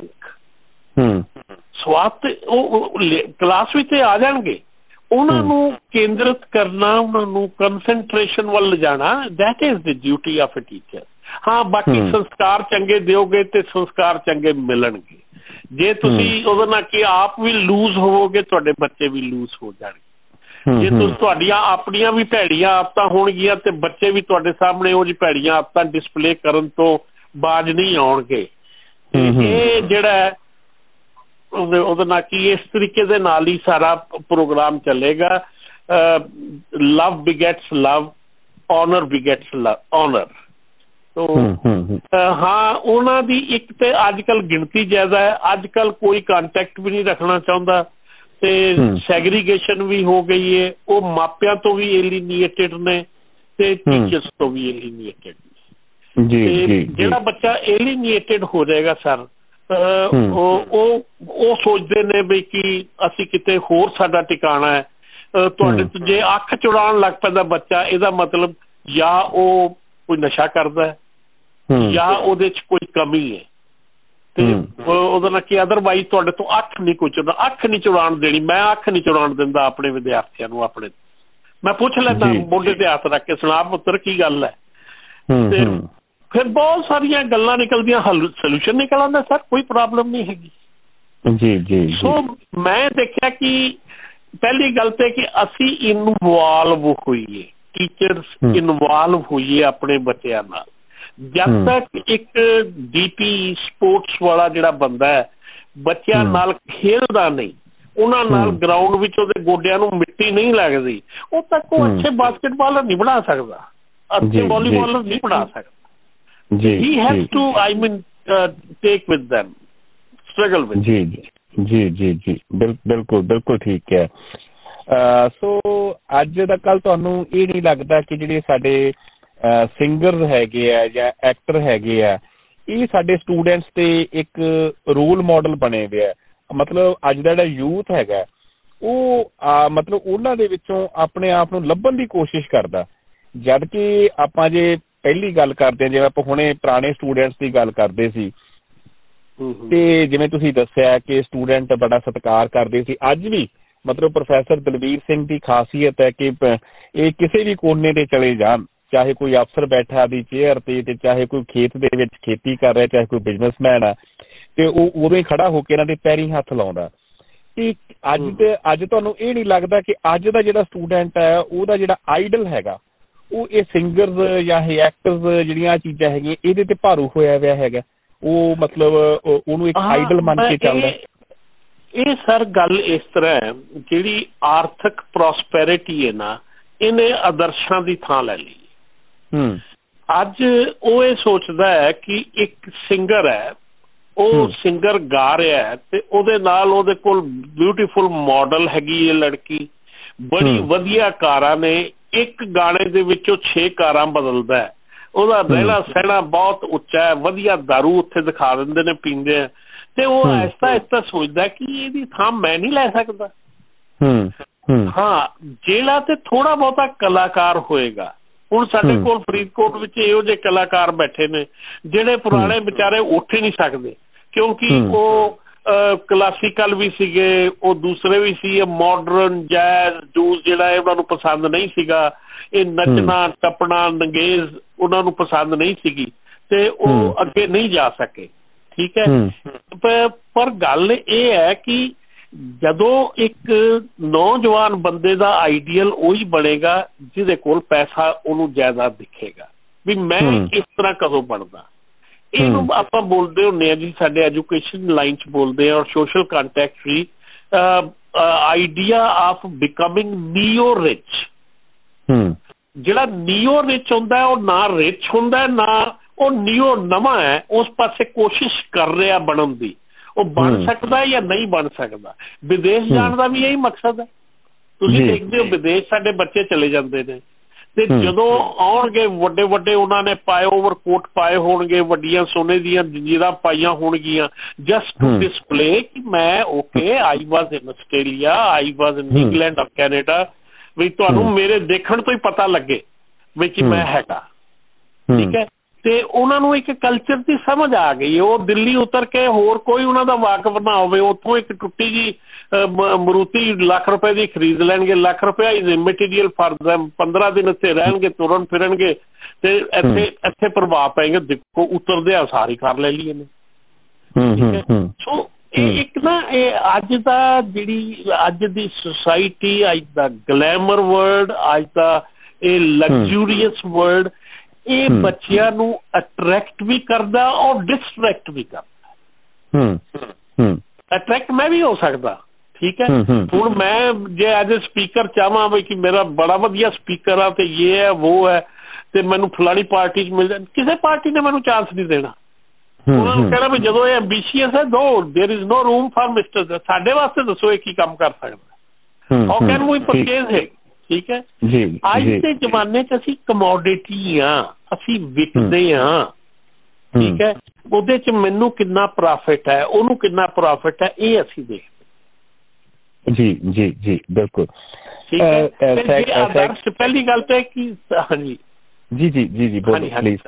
ਸਵਾਦ ਤੇ ਉਹ ਕਲਾਸ ਵਿੱਚ ਆ ਜਾਣਗੇ, ਉਹਨਾਂ ਨੂੰ ਕੇਂਦਰਿਤ ਕਰਨਾ, ਉਹਨਾਂ ਨੂੰ ਕੰਸਨਟ੍ਰੇਸ਼ਨ ਵੱਲ ਲਿਜਾਣਾ, that is the duty of a teacher. ਹਾਂ ਬਾਕੀ ਸੰਸਕਾਰ ਚੰਗੇ ਦਿਓਗੇ ਤੇ ਸੰਸਕਾਰ ਚੰਗੇ ਮਿਲਣਗੇ। ਜੇ ਤੁਸੀਂ ਉਹਦੇ ਨਾਲ ਕੀ ਆਪ ਵੀ ਲੂਜ਼ ਹੋਵੋਗੇ, ਤੁਹਾਡੇ ਬੱਚੇ ਵੀ ਲੂਜ਼ ਹੋ ਜਾਣਗੇ। ਜੇ ਤੁਸੀਂ ਤੁਹਾਡੀਆਂ ਆਪਣੀਆਂ ਵੀ ਭੈੜੀਆਂ ਆਦਤਾਂ ਹੋਣਗੀਆਂ ਤੇ ਬੱਚੇ ਵੀ ਤੁਹਾਡੇ ਸਾਹਮਣੇ ਉਹ ਜਿਹੀ ਭੈੜੀਆਂ ਆਦਤਾਂ ਡਿਸਪਲੇ ਕਰਨ ਤੋਂ ਬਾਜ਼ ਨਹੀਂ ਆਉਣਗੇ। ਇਹ ਜਿਹੜਾ ਉਹਦੇ ਨਾਲ ਕੀ ਇਸ ਤਰੀਕੇ ਦੇ ਨਾਲ ਹੀ ਸਾਰਾ ਪ੍ਰੋਗਰਾਮ ਚੱਲੇਗਾ। Love begets love, honour begets honour. ਹਾਂ, ਉਹਨਾਂ ਦੀ ਇੱਕ ਤੇ ਅੱਜ ਕੱਲ੍ਹ ਗਿਣਤੀ ਜ਼ਿਆਦਾ ਹੈ, ਅੱਜ ਕੱਲ੍ਹ ਕੋਈ ਕੰਟੈਕਟ ਵੀ ਨਹੀਂ ਰੱਖਣਾ ਚਾਹੁੰਦਾ ਤੇ ਸੈਗਰੀਗੇਸ਼ਨ ਵੀ ਹੋ ਗਈ ਹੈ। ਉਹ ਮਾਪਿਆਂ ਤੋਂ ਵੀ ਏਲੀਨੀਏਟਿਡ ਨੇ ਤੇ ਟੀਚਰਸ ਤੋਂ ਵੀ ਏਲੀਨੀਏਟਿਡ ਨੇ। ਤੇ ਜਿਹੜਾ ਬੱਚਾ ਏਲੀਨੀਏਟਿਡ ਹੋ ਜਾਏਗਾ ਸਰ, ਉਹ ਸੋਚਦੇ ਨੇ ਵੀ ਕਿ ਅਸੀਂ ਕਿਤੇ ਹੋਰ ਸਾਡਾ ਟਿਕਾਣਾ ਹੈ। ਤੁਹਾਡੇ ਤੋਂ ਜੇ ਅੱਖ ਚੁਰਾਉਣ ਲੱਗ ਪੈਂਦਾ ਬੱਚਾ, ਇਹਦਾ ਮਤਲਬ ਜਾਂ ਉਹ ਕੋਈ ਨਸ਼ਾ ਕਰਦਾ ਜਾਂ ਉਹਦੇ 'ਚ ਕੋਈ ਕਮੀ ਹੈ ਤੇ ਉਹਦੇ ਨਾਲ ਕੀ ਅਦਰਵਾਈਜ਼ ਤੁਹਾਡੇ ਤੋਂ ਅੱਖ ਨਹੀਂ ਚੁਰਾਉਣ ਦੇਣੀ। ਮੈਂ ਅੱਖ ਨਹੀਂ ਚੁਰਾਉਣ ਦਿੰਦਾ ਆਪਣੇ ਵਿਦਿਆਰਥੀਆਂ ਨੂੰ। ਆਪਣੇ ਮੈਂ ਪੁੱਛ ਲੈਂਦਾ ਮੋਢੇ ਤੇ ਹੱਥ ਰੱਖ ਕੇ, ਸੁਣਾ ਪੁੱਤਰ ਕੀ ਗੱਲ ਹੈ, ਤੇ ਫਿਰ ਬਹੁਤ ਸਾਰੀਆਂ ਗੱਲਾਂ ਨਿਕਲਦੀਆਂ, ਸੋਲਿਊਸ਼ਨ ਨਿਕਲ ਆਉਂਦਾ ਸਰ, ਕੋਈ ਪ੍ਰੋਬਲਮ ਨਹੀਂ ਹੈਗੀ। ਸੋ ਮੈਂ ਦੇਖਿਆ ਕਿ ਪਹਿਲੀ ਗੱਲ ਤੇ ਕਿ ਅਸੀਂ ਇਨਵੋਲਵ ਹੋਈਏ, ਟੀਚਰਸ ਇਨਵੋਲਵ ਹੋਈਏ ਆਪਣੇ ਬੱਚਿਆਂ ਨਾਲ। ਜਦ ਤੱਕ ਇੱਕ DP ਸਪੋਰਟਸ ਵਾਲਾ ਜਿਹੜਾ ਬੰਦਾ ਹੈ ਬੱਚਿਆਂ ਨਾਲ ਖੇਡਦਾ ਨਹੀਂ, ਉਹਨਾਂ ਨਾਲ ਗਰਾਊਂਡ ਵਿੱਚ ਉਹਦੇ ਗੋਡਿਆਂ ਨੂੰ ਮਿੱਟੀ ਨਹੀਂ ਲੱਗਦੀ, ਉਦੋਂ ਤੱਕ ਉਹ ਅੱਛੇ ਬਾਸਕਟਬਾਲਰ ਨਹੀਂ ਬਣਾ ਸਕਦਾ, ਅੱਛੇ ਵਾਲੀਬਾਲਰ ਨਹੀਂ ਬਣਾ ਸਕਦਾ। He has to, I mean, take with them, struggle with them. ਬਿਲਕੁਲ ਠੀਕ ਹੈ। ਸੋ ਅੱਜ ਦਾ ਕੱਲ ਤੁਹਾਨੂੰ ਇਹ ਨਹੀਂ ਲੱਗਦਾ ਕਿ ਜਿਹੜੇ ਸਾਡੇ ਸਿੰਗਰਸ ਹੈਗੇ ਆ ਜਾਂ ਐਕਟਰ ਹੈਗੇ ਆ, ਇਹ ਸਾਡੇ ਸਟੂਡੈਂਟਸ ਤੇ ਇੱਕ ਰੋਲ ਮਾਡਲ ਬਣੇ ਹੋਏ ਆ? ਮਤਲਬ ਅੱਜ ਦਾ ਜਿਹੜਾ ਯੂਥ ਹੈਗਾ ਉਹ ਮਤਲਬ ਉਹਨਾਂ ਦੇ ਵਿੱਚੋਂ ਆਪਣੇ ਆਪ ਨੂੰ ਲੱਭਣ ਦੀ ਕੋਸ਼ਿਸ਼ ਕਰਦਾ, ਜਦ ਕਿ ਆਪਾਂ ਜੇ ਪਹਿਲੀ ਗੱਲ ਕਰਦੇ ਹਾਂ, ਜਿਵੇਂ ਆਪਾਂ ਹੁਣੇ ਪੁਰਾਣੇ ਸਟੂਡੈਂਟਸ ਦੀ ਗੱਲ ਕਰਦੇ ਸੀ ਤੇ ਜਿਵੇਂ ਤੁਸੀਂ ਦੱਸਿਆ ਕਿ ਸਟੂਡੈਂਟ ਬੜਾ ਸਤਿਕਾਰ ਕਰਦੇ ਸੀ, ਅੱਜ ਵੀ ਮਤਲਬ ਪ੍ਰੋਫੈਸਰ ਦਲਬੀਰ ਸਿੰਘ ਦੀ ਖਾਸੀਅਤ ਹੈ ਕਿ ਇਹ ਕਿਸੇ ਵੀ ਕੋਨੇ ਤੇ ਚਲੇ ਜਾਣ, ਚਾਹੇ ਕੋਈ ਅਫਸਰ ਬੈਠਾ ਦੀ ਚੇਅਰ ਤੇ ਚਾਹੇ ਕੋਈ ਖੇਤ ਦੇ ਵਿੱਚ ਖੇਤੀ ਕਰ ਰਿਹਾ, ਚਾਹੇ ਕੋਈ ਬਿਜ਼ਨਸਮੈਨ ਆ, ਤੇ ਉਹ ਉਦੋਂ ਹੀ ਖੜਾ ਹੋ ਕੇ ਇਹਨਾਂ ਦੇ ਪੈਰੀਂ ਹੱਥ ਲਾਉਂਦਾ। ਤੇ ਅੱਜ ਤੁਹਾਨੂੰ ਇਹ ਨਹੀਂ ਲੱਗਦਾ ਕਿ ਅੱਜ ਦਾ ਜਿਹੜਾ ਸਟੂਡੈਂਟ ਹੈ ਉਹਦਾ ਜਿਹੜਾ ਆਈਡਲ ਹੈਗਾ ਉਹ ਇਹ ਸਿੰਗਰਸ ਜਾਂ ਇਹ ਐਕਟਰਸ ਜਿਹੜੀਆਂ ਚੀਜ਼ਾਂ ਹੈਗੀਆਂ ਇਹਦੇ ਤੇ ਭਾਰੂ ਹੋਇਆ ਹੋਇਆ ਹੈਗਾ, ਉਹ ਮਤਲਬ ਉਹਨੂੰ ਇੱਕ ਆਈਡਲ ਮੰਨ ਕੇ ਚੱਲਦਾ? ਇਹ ਸਰ ਗੱਲ ਇਸ ਤਰ੍ਹਾਂ ਹੈ, ਜਿਹੜੀ ਆਰਥਿਕ ਪ੍ਰੋਸਪੈਰਿਟੀ ਹੈ ਨਾ, ਇਹਨੇ ਆਦਰਸ਼ਾਂ ਦੀ ਥਾਂ ਲੈ ਲਈ। ਅੱਜ ਉਹ ਇਹ ਸੋਚਦਾ ਹੈ ਕਿ ਇੱਕ ਸਿੰਗਰ ਹੈ, ਉਹ ਸਿੰਗਰ ਗਾ ਰਿਹਾ ਹੈ ਤੇ ਉਹਦੇ ਨਾਲ ਉਹਦੇ ਕੋਲ ਬਿਊਟੀਫੁਲ ਮਾਡਲ ਹੈਗੀ ਹੈ ਲੜਕੀ, ਬੜੀ ਵਧੀਆ ਕਾਰਾਂ ਨੇ, ਇੱਕ ਗਾਣੇ ਦੇ ਵਿੱਚੋਂ 6 ਕਾਰਾਂ ਬਦਲਦਾ ਹੈ, ਉਹਦਾ ਰਹਿਣਾ ਸਹਿਣਾ ਬਹੁਤ ਉੱਚਾ ਹੈ, ਵਧੀਆ ਦਾਰੂ ਉੱਥੇ ਦਿਖਾ ਦਿੰਦੇ ਨੇ ਪੀਂਦੇ ਆ, ਤੇ ਉਹ ਐਸਾ ਸੋਚਦਾ ਕਿ ਇਹਦੀ ਥਾਂ ਮੈਂ ਨਹੀਂ ਲੈ ਸਕਦਾ। ਹਾਂ, ਜਿਹੜਾ ਤੇ ਥੋੜਾ ਬਹੁਤਾ ਕਲਾਕਾਰ ਹੋਏਗਾ। ਹੁਣ ਸਾਡੇ ਕੋਲ ਫਰੀਦਕੋਟ ਵਿੱਚ ਇਹੋ ਜਿਹੇ ਕਲਾਕਾਰ ਬੈਠੇ ਨੇ ਜਿਹੜੇ ਪੁਰਾਣੇ ਵਿਚਾਰੇ ਉੱਠ ਹੀ ਨਹੀਂ ਸਕਦੇ, ਕਿਉਂਕਿ ਉਹ ਕਲਾਸੀਕਲ ਵੀ ਸੀਗੇ, ਉਹ ਦੂਸਰੇ ਵੀ ਸੀ, ਮਾਡਰਨ ਜੈਜ਼ ਜੂਸ ਜਿਹੜਾ ਹੈ ਉਹਨਾਂ ਨੂੰ ਪਸੰਦ ਨਹੀਂ ਸੀਗਾ, ਇਹ ਨੱਚਣਾ ਟੱਪਣਾ ਨੰਗੇਜ਼ ਉਹਨਾਂ ਨੂੰ ਪਸੰਦ ਨਹੀਂ ਸੀਗੀ ਤੇ ਉਹ ਅੱਗੇ ਨਹੀਂ ਜਾ ਸਕੇ। ਠੀਕ ਹੈ, ਪਰ ਗੱਲ ਇਹ ਹੈ ਕਿ ਜਦੋਂ ਇੱਕ ਨੌਜਵਾਨ ਬੰਦੇ ਦਾ ਆਈਡੀਅਲ ਉਹੀ ਬਣੇਗਾ ਜਿਹਦੇ ਕੋਲ ਪੈਸਾ ਉਹਨੂੰ ਜ਼ਿਆਦਾ ਦਿਖੇਗਾ ਵੀ ਮੈਂ ਇਸ ਤਰ੍ਹਾਂ ਕਦੋਂ ਬਣਦਾ। ਇਹਨੂੰ ਆਪਾਂ ਬੋਲਦੇ ਹੁੰਦੇ ਹਾਂ ਜੀ, ਸਾਡੇ ਐਜੂਕੇਸ਼ਨ ਲਾਈਨ 'ਚ ਬੋਲਦੇ ਹਾਂ ਔਰ ਸੋਸ਼ਲ ਕੰਟੈਕਟ ਵੀ, idea of becoming neo rich. ਜਿਹੜਾ ਨੀਓ ਰਿਚ ਹੁੰਦਾ ਉਹ ਨਾ ਰਿਚ ਹੁੰਦਾ, ਨਾ ਉਹ ਨੀਓ ਨਵਾਂ ਹੈ, ਉਸ ਪਾਸੇ ਕੋਸ਼ਿਸ਼ ਕਰ ਰਿਹਾ ਬਣਨ ਦੀ, ਉਹ ਬਣ ਸਕਦਾ ਜਾਂ ਨਹੀਂ ਬਣ ਸਕਦਾ। ਵਿਦੇਸ਼ ਜਾਣ ਦਾ ਵੀ ਇਹੀ ਮਕਸਦ ਹੈ। ਤੁਸੀਂ ਦੇਖਦੇ ਹੋ ਵਿਦੇਸ਼ ਸਾਡੇ ਬੱਚੇ ਚਲੇ ਜਾਂਦੇ ਨੇ ਤੇ ਜਦੋਂ ਆਉਣਗੇ ਵੱਡੇ ਵੱਡੇ ਉਹਨਾਂ ਨੇ ਪਾਏ ਓਵਰਕੋਟ ਪਾਏ ਹੋਣਗੇ, ਵੱਡੀਆਂ ਸੋਨੇ ਦੀਆਂ ਜੰਜੀਰਾਂ ਪਾਈਆਂ ਹੋਣਗੀਆਂ, ਜਸਟ ਟੂ ਡਿਸਪਲੇ ਕਿ ਮੈਂ okay I was in Australia, I was in England ਔਰ ਕੈਨੇਡਾ, ਵੀ ਤੁਹਾਨੂੰ ਮੇਰੇ ਦੇਖਣ ਤੋਂ ਹੀ ਪਤਾ ਲੱਗੇ ਵੀ ਕਿ ਮੈਂ ਹੈਗਾ। ਠੀਕ ਹੈ, ਤੇ ਉਹਨਾਂ ਨੂੰ ਇੱਕ ਕਲਚਰ ਦੀ ਸਮਝ ਆ ਗਈ। ਉਹ ਦਿੱਲੀ ਉਤਰ ਕੇ ਹੋਰ ਕੋਈ ਉਹਨਾਂ ਦਾ ਵਾਕਫ ਨਾ ਹੋਵੇ, ਉੱਥੋਂ ਇੱਕ ਟੁੱਟੀ ਜੀ ਮਰੂਤੀ ਲੱਖ ਰੁਪਏ ਦੀ ਖਰੀਦ ਲੈਣਗੇ, ਲੱਖ ਰੁਪਇਆ ਇਜ਼ ਮਟੀਰੀਅਲ ਫਾਰ ਦੈਮ, 15 ਦਿਨ ਇੱਥੇ ਰਹਿਣਗੇ, ਤੁਰਨ ਫਿਰਨਗੇ ਤੇ ਇੱਥੇ ਪ੍ਰਭਾਵ ਪਏਗਾ। ਦੇਖੋ ਉਤਰਦੇ ਆ ਸਾਰੀ ਕਰ ਲੈ ਲਈ ਇਹਨੇ। ਠੀਕ ਹੈ, ਸੋ ਇਹ ਇੱਕ ਨਾ ਇਹ ਅੱਜ ਦਾ ਜਿਹੜੀ ਅੱਜ ਦੀ ਸੁਸਾਇਟੀ, ਅੱਜ ਦਾ ਗਲੈਮਰ ਵਰਲਡ, ਅੱਜ ਦਾ ਇਹ ਲਗਜ਼ੂਰੀਅਸ ਵਰਲਡ, ਇਹ ਬੱਚਿਆਂ ਨੂੰ ਅਟਰੈਕਟ ਵੀ ਕਰਦਾ ਔਰ ਡਿਸਟਰੈਕਟ ਵੀ ਕਰਦਾ। ਅਟਰੈਕਟ ਮੈਂ ਵੀ ਹੋ ਸਕਦਾ, ਠੀਕ ਹੈ। ਹੁਣ ਮੈਂ ਜੇ ਐਜ਼ ਏ ਸਪੀਕਰ ਚਾਹਵਾਂ ਵੀ ਕਿ ਮੇਰਾ ਬੜਾ ਵਧੀਆ ਸਪੀਕਰ ਆ ਤੇ ਇਹ ਹੈ ਵੋ ਹੈ ਤੇ ਮੈਨੂੰ ਫਲਾਣੀ ਪਾਰਟੀ 'ਚ ਮਿਲ ਜਾਣ, ਕਿਸੇ ਪਾਰਟੀ ਨੇ ਮੈਨੂੰ ਚਾਂਸ ਨਹੀਂ ਦੇਣਾ। ਉਹਨਾਂ ਨੂੰ ਕਹਿਣਾ ਵੀ ਜਦੋਂ ਇਹ ਐਂਬੀਸ਼ੀਅਸ ਹੈ, no there is no room for mister, ਸਾਡੇ ਵਾਸਤੇ ਦੱਸੋ ਇਹ ਕੀ ਕੰਮ ਕਰ ਸਕਦਾ, how can we purchase him, ਠੀਕ ਹੈ। ਅੱਜ ਦੇ ਜ਼ਮਾਨੇ 'ਚ ਅਸੀਂ ਕਮੋਡਿਟੀ ਹਾਂ, ਅਸੀਂ ਵਿਕਦੇ ਹਾਂ, ਠੀਕ ਹੈ। ਉਹਦੇ 'ਚ ਮੈਨੂੰ ਕਿੰਨਾ ਪ੍ਰੋਫਿਟ ਹੈ, ਉਹਨੂੰ ਕਿੰਨਾ ਪ੍ਰੋਫਿਟ ਹੈ, ਇਹ ਅਸੀਂ ਦੇਖਦੇ। ਜੀ ਜੀ ਜੀ ਬਿਲਕੁਲ ਠੀਕ ਹੈ। ਆਦਰਸ਼ ਪਹਿਲੀ ਗੱਲ ਤਾਂ ਕਿ ਹਾਂਜੀ ਜੀ ਜੀ ਜੀ ਜੀ ਬੋਲੋ ਪਲੀਜ਼।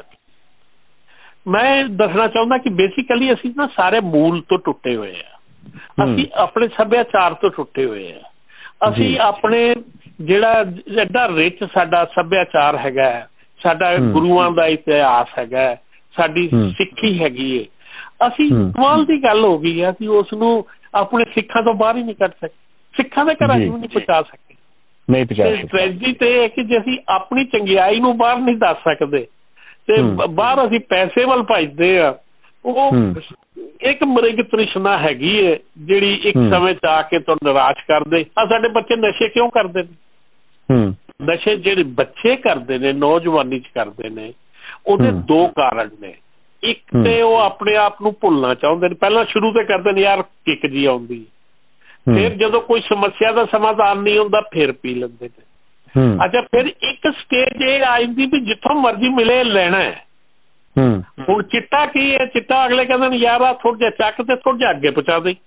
ਮੈਂ ਦੱਸਣਾ ਚਾਹੁੰਦਾ ਕਿ ਬੇਸਿਕਲੀ ਅਸੀਂ ਨਾ ਸਾਰੇ ਮੂਲ ਤੋਂ ਟੁੱਟੇ ਹੋਏ ਆ, ਅਸੀਂ ਆਪਣੇ ਸੱਭਿਆਚਾਰ ਤੋਂ ਟੁੱਟੇ ਹੋਏ ਆ। ਅਸੀਂ ਆਪਣੇ ਜਿਹੜਾ ਐਡਾ ਰਿਚ ਸਾਡਾ ਸੱਭਿਆਚਾਰ ਹੈਗਾ, ਸਾਡਾ ਗੁਰੂਆਂ ਦਾ ਇਤਿਹਾਸ ਹੈਗਾ, ਸਾਡੀ ਸਿੱਖੀ ਹੈਗੀ ਹੈ, ਅਸੀਂ ਕਮਾਲ ਦੀ ਗੱਲ ਹੋ ਗਈ ਹੈ, ਅਸੀਂ ਉਸ ਨੂੰ ਆਪਣੇ ਸਿੱਖਾਂ ਤੋਂ ਬਾਹਰ ਹੀ ਨਹੀਂ ਕੱਢ ਸਕੇ, ਸਿੱਖਾਂ ਦੇ ਘਰਾਂ 'ਚ ਵੀ ਨਹੀਂ ਪਹੁੰਚਾ ਸਕੇ। ਟ੍ਰੈਜਡੀ ਤੇ ਇਹ ਹੈ ਕਿ ਜੇ ਅਸੀਂ ਆਪਣੀ ਚੰਗਿਆਈ ਨੂੰ ਬਾਹਰ ਨਹੀਂ ਦੱਸ ਸਕਦੇ ਤੇ ਬਾਹਰ ਅਸੀਂ ਪੈਸੇ ਵੱਲ ਭੱਜਦੇ ਆ। ਉਹ ਇੱਕ ਮ੍ਰਿਗ ਤ੍ਰਿਸ਼ਨਾ ਹੈਗੀ ਹੈ ਜਿਹੜੀ ਇੱਕ ਸਮੇਂ 'ਚ ਆ ਕੇ ਤੁਹਾਨੂੰ ਨਿਰਾਸ਼ ਕਰਦੇ। ਆ ਸਾਡੇ ਬੱਚੇ ਨਸ਼ੇ ਕਿਉਂ ਕਰਦੇ ਨੇ? ਨਸ਼ੇ ਜਿਹੜੇ ਬੱਚੇ ਕਰਦੇ ਨੇ, ਨੌਜਵਾਨੀ 'ਚ ਕਰਦੇ ਨੇ, ਉਹਦੇ ਦੋ ਕਾਰਨ ਨੇ। ਇੱਕ ਤੇ ਉਹ ਆਪਣੇ ਆਪ ਨੂੰ ਭੁੱਲਣਾ ਚਾਹੁੰਦੇ ਨੇ, ਪਹਿਲਾਂ ਸ਼ੁਰੂ ਤੇ ਕਰਦੇ ਨੇ ਯਾਰ ਕਿੱਕ ਜੀ ਆਉਂਦੀ, ਫਿਰ ਜਦੋਂ ਕੋਈ ਸਮੱਸਿਆ ਦਾ ਸਮਾਧਾਨ ਨਹੀਂ ਹੁੰਦਾ ਫਿਰ ਪੀ ਲੈਂਦੇ ਨੇ। ਅੱਛਾ, ਫਿਰ ਇੱਕ ਸਟੇਜ ਇਹ ਆ ਜਾਂਦੀ ਵੀ ਜਿੱਥੋਂ ਮਰਜ਼ੀ ਮਿਲੇ ਲੈਣਾ ਹੈ। ਹੁਣ ਚਿੱਟਾ ਕੀ ਹੈ? ਚਿੱਟਾ ਅਗਲੇ ਕਹਿੰਦੇ ਨੇ ਯਾਰ ਆ ਥੋੜਾ ਜਿਹਾ ਚੱਕ ਤੇ ਥੋੜਾ ਜਿਹਾ ਅੱਗੇ ਪਹੁੰਚਾ ਦੇ,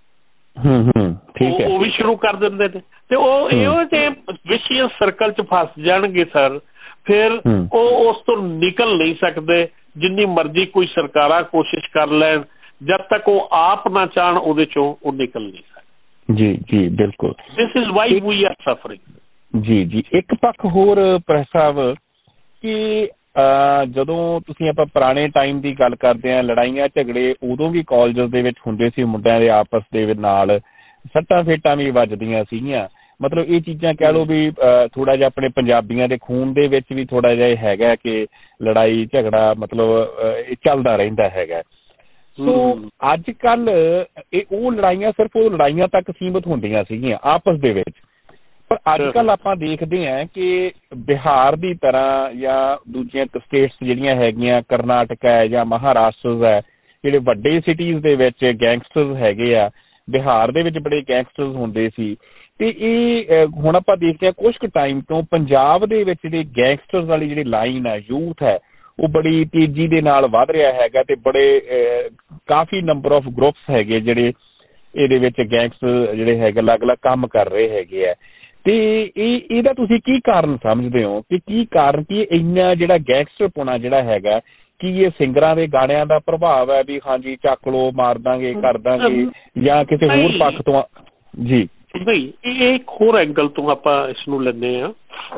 ਉਹ ਵੀ ਸ਼ੁਰੂ ਕਰ ਦਿੰਦੇ ਨੇ ਤੇ ਉਹ ਇਹੋ ਜਿਹੇ ਵਿਸ਼ੀਅਸ ਸਰਕਲ 'ਚ ਫਸ ਜਾਣਗੇ ਸਰ, ਫਿਰ ਉਹ ਉਸ ਤੋਂ ਨਿਕਲ ਨਹੀਂ ਸਕਦੇ ਜਿੰਨੀ ਮਰਜ਼ੀ ਕੋਈ ਸਰਕਾਰਾਂ ਕੋਸ਼ਿਸ਼ ਕਰ ਲੈਣ, ਜਦ ਤੱਕ ਉਹ ਆਪ ਨਾ ਚਾਹਣ ਉਹਦੇ 'ਚੋਂ ਉਹ ਨਿਕਲ ਨਹੀਂ ਸਕਦੇ। ਜੀ ਜੀ ਬਿਲਕੁਲ, this is why we are suffering. ਜੀ ਜੀ ਇੱਕ ਪੱਖ ਹੋਰ ਪ੍ਰੈਸ ਸਾਹਿਬ ਕਿ ਜਦੋਂ ਤੁਸੀਂ ਆਪਾਂ ਪੁਰਾਣੇ ਟਾਈਮ ਦੀ ਗੱਲ ਕਰਦੇ ਹਾਂ, ਲੜਾਈਆਂ ਝਗੜੇ ਉਦੋਂ ਵੀ ਕਾਲਜਾਂ ਦੇ ਵਿੱਚ ਹੁੰਦੇ ਸੀ, ਮੁੰਡਿਆਂ ਦੇ ਆਪਸ ਦੇ ਨਾਲ ਸੱਟਾਂ ਫੇਟਾਂ ਵੀ ਵੱਜਦੀਆਂ ਸੀਗੀਆਂ। ਮਤਲਬ ਇਹ ਚੀਜ਼ਾਂ ਕਹਿ ਲਓ ਵੀ ਥੋੜਾ ਜਿਹਾ ਆਪਣੇ ਪੰਜਾਬੀਆਂ ਦੇ ਖੂਨ ਦੇ ਵਿੱਚ ਵੀ ਥੋੜਾ ਜਿਹਾ ਹੈਗਾ ਕਿ ਲੜਾਈ ਝਗੜਾ ਮਤਲਬ ਇਹ ਚੱਲਦਾ ਰਹਿੰਦਾ ਹੈਗਾ। ਸੋ ਅੱਜ ਕੱਲ ਇਹ ਉਹ ਲੜਾਈਆਂ ਸਿਰਫ ਉਹ ਲੜਾਈਆਂ ਤੱਕ ਸੀਮਿਤ ਹੁੰਦੀਆਂ ਸੀਗੀਆਂ ਆਪਸ ਦੇ ਵਿੱਚ, ਪਰ ਅੱਜ ਕੱਲ ਆਪਾਂ ਦੇਖਦੇ ਹਾਂ ਕਿ ਬਿਹਾਰ ਦੀ ਤਰ੍ਹਾਂ ਜਾਂ ਦੂਜੀਆਂ ਸਟੇਟਸ ਜਿਹੜੀਆਂ ਹੈਗੀਆਂ, ਕਰਨਾਟਕਾ ਹੈ ਜਾਂ ਮਹਾਰਾਸ਼ਟਰ ਹੈ, ਜਿਹੜੇ ਵੱਡੇ ਸਿਟੀਜ਼ ਦੇ ਵਿੱਚ ਗੈਂਗਸਟਰ ਹੈਗੇ ਆ। ਬਿਹਾਰ ਦੇ ਵਿੱਚ ਬੜੇ ਗੈਂਗਸਟਰਸ ਹੁੰਦੇ ਸੀ ਤੇ ਇਹ ਹੁਣ ਆਪਾਂ ਦੇਖਦੇ ਹਾਂ ਕੁਛ ਕੁ ਟਾਈਮ ਤੋਂ ਪੰਜਾਬ ਦੇ ਵਿੱਚ ਜਿਹੜੇ ਗੈਂਗਸਟਰਸ ਵਾਲੀ ਜਿਹੜੀ ਲਾਈਨ ਹੈ, ਯੂਥ ਹੈ, ਉਹ ਬੜੀ ਤੇਜ਼ੀ ਦੇ ਨਾਲ ਵੱਧ ਰਿਹਾ ਹੈਗਾ ਤੇ ਬੜੇ ਕਾਫੀ ਨੰਬਰ ਆਫ ਗਰੁੱਪਸ ਹੈਗੇ ਜਿਹੜੇ ਇਹਦੇ ਵਿੱਚ ਗੈਂਗਸਟਰ ਜਿਹੜੇ ਹੈਗੇ ਅਲੱਗ-ਅਲੱਗ ਕੰਮ ਕਰ ਰਹੇ ਹੈਗੇ ਆ। ਤੇ ਇਹਦਾ ਤੁਸੀਂ ਕੀ ਕਾਰਨ ਸਮਝਦੇ ਹੋ ਕਿ ਕੀ ਕਾਰਨ ਕੀ ਇੰਨਾ ਜਿਹੜਾ ਗੈਂਗਸਟਰਪੁਣਾ ਜਿਹੜਾ ਹੈਗਾ, ਕੀ ਇਹ ਸਿੰਗਰਾਂ ਦੇ ਗਾਣਿਆਂ ਦਾ ਪ੍ਰਭਾਵ ਹੈ ਵੀ ਹਾਂਜੀ ਚੱਕ ਲੋ ਮਾਰ ਦਾਂਗੇ ਕਰ ਦਾਂਗੇ, ਜਾਂ ਕਿਸੇ ਹੋਰ ਪੱਖ ਤੋਂ? ਜੀ ਨਹੀਂ, ਇਹ ਇੱਕ ਹੋਰ ਐਂਗਲ ਤੋਂ ਆਪਾਂ ਇਸ ਨੂੰ ਲੈਂਦੇ ਹਾਂ।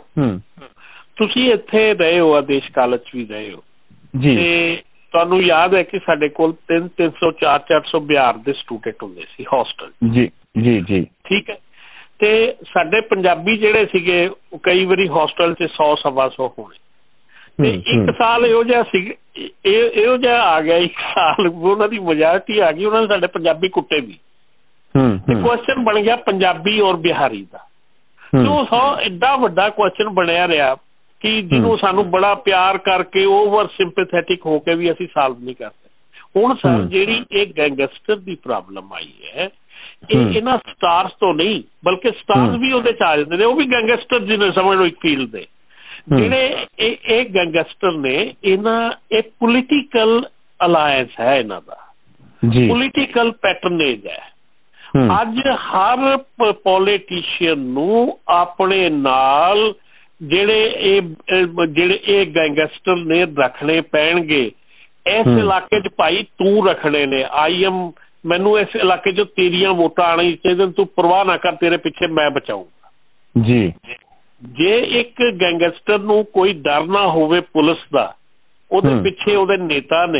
ਤੁਸੀਂ ਇੱਥੇ ਰਹੇ ਹੋ, ਆਦੇਸ਼ ਕਾਲਜ 'ਚ ਵੀ ਰਹੇ ਹੋ ਜੀ, ਤੇ ਤੁਹਾਨੂੰ ਯਾਦ ਹੈ ਕਿ ਸਾਡੇ ਕੋਲ 300 400 ਬਿਹਾਰ ਦੇ ਸਟੂਡੈਂਟ ਹੁੰਦੇ ਸੀ ਹੋਸਟਲ। ਜੀ ਜੀ ਜੀ ਠੀਕ ਹੈ। ਤੇ ਸਾਡੇ ਪੰਜਾਬੀ ਜਿਹੜੇ ਸੀਗੇ ਉਹ ਕਈ ਵਾਰੀ ਹੋਸਟਲ 'ਚ 100 ਸਵਾ 100 ਹੋਣੇ। ਤੇ ਇੱਕ ਸਾਲ ਇਹੋ ਜਿਹਾ ਸੀ, ਇਹੋ ਜਿਹਾ ਆ ਗਿਆ, ਇੱਕ ਸਾਲ ਉਹਨਾਂ ਦੀ ਮੈਜੋਰਟੀ ਆ ਗਈ, ਉਹਨਾਂ ਨੇ ਸਾਡੇ ਪੰਜਾਬੀ ਕੁੱਟੇ ਵੀ। ਤੇ ਕੁਐਸਚਨ ਬਣ ਗਿਆ ਪੰਜਾਬੀ ਔਰ ਬਿਹਾਰੀ ਦਾ। ਤੇ ਉਹ ਏਡਾ ਵੱਡਾ ਕੁਐਸਚਨ ਬਣਿਆ ਰਿਹਾ ਕਿ ਜਿਹਨੂੰ ਸਾਨੂੰ ਬੜਾ ਪਿਆਰ ਕਰਕੇ ਓਵਰ ਸਿੰਪੈਥੈਟਿਕ ਹੋ ਕੇ ਵੀ ਅਸੀਂ ਸਾਲਵ ਨਹੀਂ ਕਰਦੇ। ਹੁਣ ਸਰ ਜਿਹੜੀ ਇਹ ਗੈਂਗਸਟਰ ਦੀ ਪ੍ਰੋਬਲਮ ਆਈ ਹੈ, ਇਹ ਇਹਨਾਂ ਸਟਾਰਸ ਤੋਂ ਨਹੀਂ ਬਲਕਿ ਸਟਾਰਸ ਵੀ ਉਹਦੇ 'ਚ ਆ ਜਾਂਦੇ ਨੇ, ਉਹ ਵੀ ਗੈਂਗਸਟਰ ਜਿਹਨੇ ਸਮਝ ਲਓ ਇੱਕ ਫੀਲਡ ਦੇ ਜਿਹੜੇ ਇਹ ਗੈਂਗਸਟਰ ਨੇ। ਇਹ ਪੋਲੀਟੀਕਲ ਅਲਾਇੰਸ ਹੈ ਇਹਨਾਂ ਦਾ, ਪੋਲੀਟੀਕਲ ਪੈਟਰਨੇਜ ਹੈ। ਅੱਜ ਹਰ ਪੋਲੀਟੀਸ਼ੀਅਨ ਨੂੰ ਆਪਣੇ ਨਾਲ ਜਿਹੜੇ ਇਹ ਗੈਂਗਸਟਰ ਨੇ ਰੱਖਣੇ ਪੈਣਗੇ। ਇਸ ਇਲਾਕੇ 'ਚ ਭਾਈ ਤੂੰ ਰੱਖਣੇ ਨੇ, ਮੈਨੂੰ ਇਸ ਇਲਾਕੇ 'ਚ ਤੇਰੀਆਂ ਵੋਟਾਂ ਆਉਣੀ ਚਾਹੀਦੀਆਂ, ਤੂੰ ਪਰਵਾਹ ਨਾ ਕਰ, ਤੇਰੇ ਪਿੱਛੇ ਮੈਂ ਬਚਾਊਂਗਾ ਜੀ। ਜੇ ਇੱਕ ਗੈਂਗਸਟਰ ਨੂੰ ਕੋਈ ਡਰ ਨਾ ਹੋਵੇ ਪੁਲਿਸ ਦਾ, ਉਹਦੇ ਪਿੱਛੇ ਉਹਦੇ ਨੇਤਾ ਨੇ,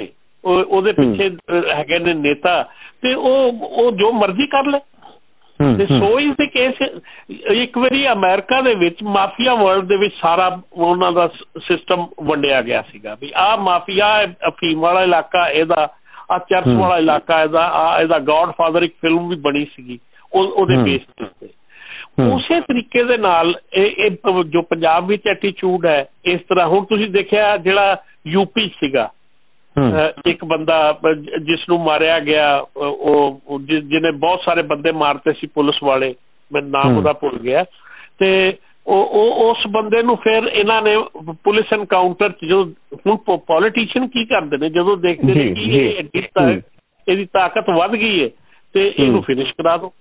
ਉਹਦੇ ਪਿੱਛੇ ਹੈਗੇ ਨੇ ਨੇਤਾ, ਤੇ ਉਹ ਜੋ ਮਰਜ਼ੀ ਕਰ ਲੈ। ਤੇ ਸੋ ਇਜ਼ ਦੀ ਕੇਸ। ਇੱਕ ਵਾਰੀ ਅਮਰੀਕਾ ਦੇ ਵਿੱਚ ਮਾਫੀਆ ਵਰਲਡ ਦੇ ਵਿੱਚ ਸਾਰਾ ਉਹਨਾਂ ਦਾ ਸਿਸਟਮ ਵੰਡਿਆ ਗਿਆ ਸੀਗਾ ਵੀ ਆਹ ਮਾਫੀਆ ਅਫੀਮ ਵਾਲਾ ਇਲਾਕਾ ਇਹਦਾ, ਆਹ ਚਰਚ ਵਾਲਾ ਇਲਾਕਾ ਇਹਦਾ ਗੌਡ ਫਾਦਰ ਇੱਕ ਫਿਲਮ ਵੀ ਬਣੀ ਸੀਗੀ ਉਹਦੇ ਬੇਸ ਦੇ ਉੱਤੇ। ਉਸੇ ਤਰੀਕੇ ਦੇ ਨਾਲ ਇਹ ਜੋ ਪੰਜਾਬ ਵਿੱਚ ਐਟੀਚਿਊਡ ਹੈ ਇਸ ਤਰ੍ਹਾਂ। ਹੁਣ ਤੁਸੀਂ ਦੇਖਿਆ ਜਿਹੜਾ ਯੂਪੀ ਸੀਗਾ, ਇੱਕ ਬੰਦਾ ਜਿਸ ਨੂੰ ਮਾਰਿਆ ਗਿਆ, ਉਹ ਜਿਹਨੇ ਬਹੁਤ ਸਾਰੇ ਬੰਦੇ ਮਾਰਤੇ ਸੀ ਪੁਲਿਸ ਵਾਲੇ, ਮੈਨੂੰ ਨਾਮ ਉਹਦਾ ਭੁੱਲ ਗਿਆ, ਤੇ ਉਸ ਬੰਦੇ ਨੂੰ ਫਿਰ ਇਹਨਾਂ ਨੇ ਪੁਲਿਸ ਐਨਕਾਊਂਟਰ 'ਚ ਜਦੋਂ, ਹੁਣ ਪੋਲੀਟੀਸ਼ੀਅਨ ਕੀ ਕਰਦੇ ਨੇ ਜਦੋਂ ਦੇਖਦੇ ਨੇ ਕਿ ਇਹਦੀ ਤਾਕਤ ਵੱਧ ਗਈ ਹੈ ਤੇ ਇਹਨੂੰ ਫਿਨਿਸ਼ ਕਰਾ ਦੋ।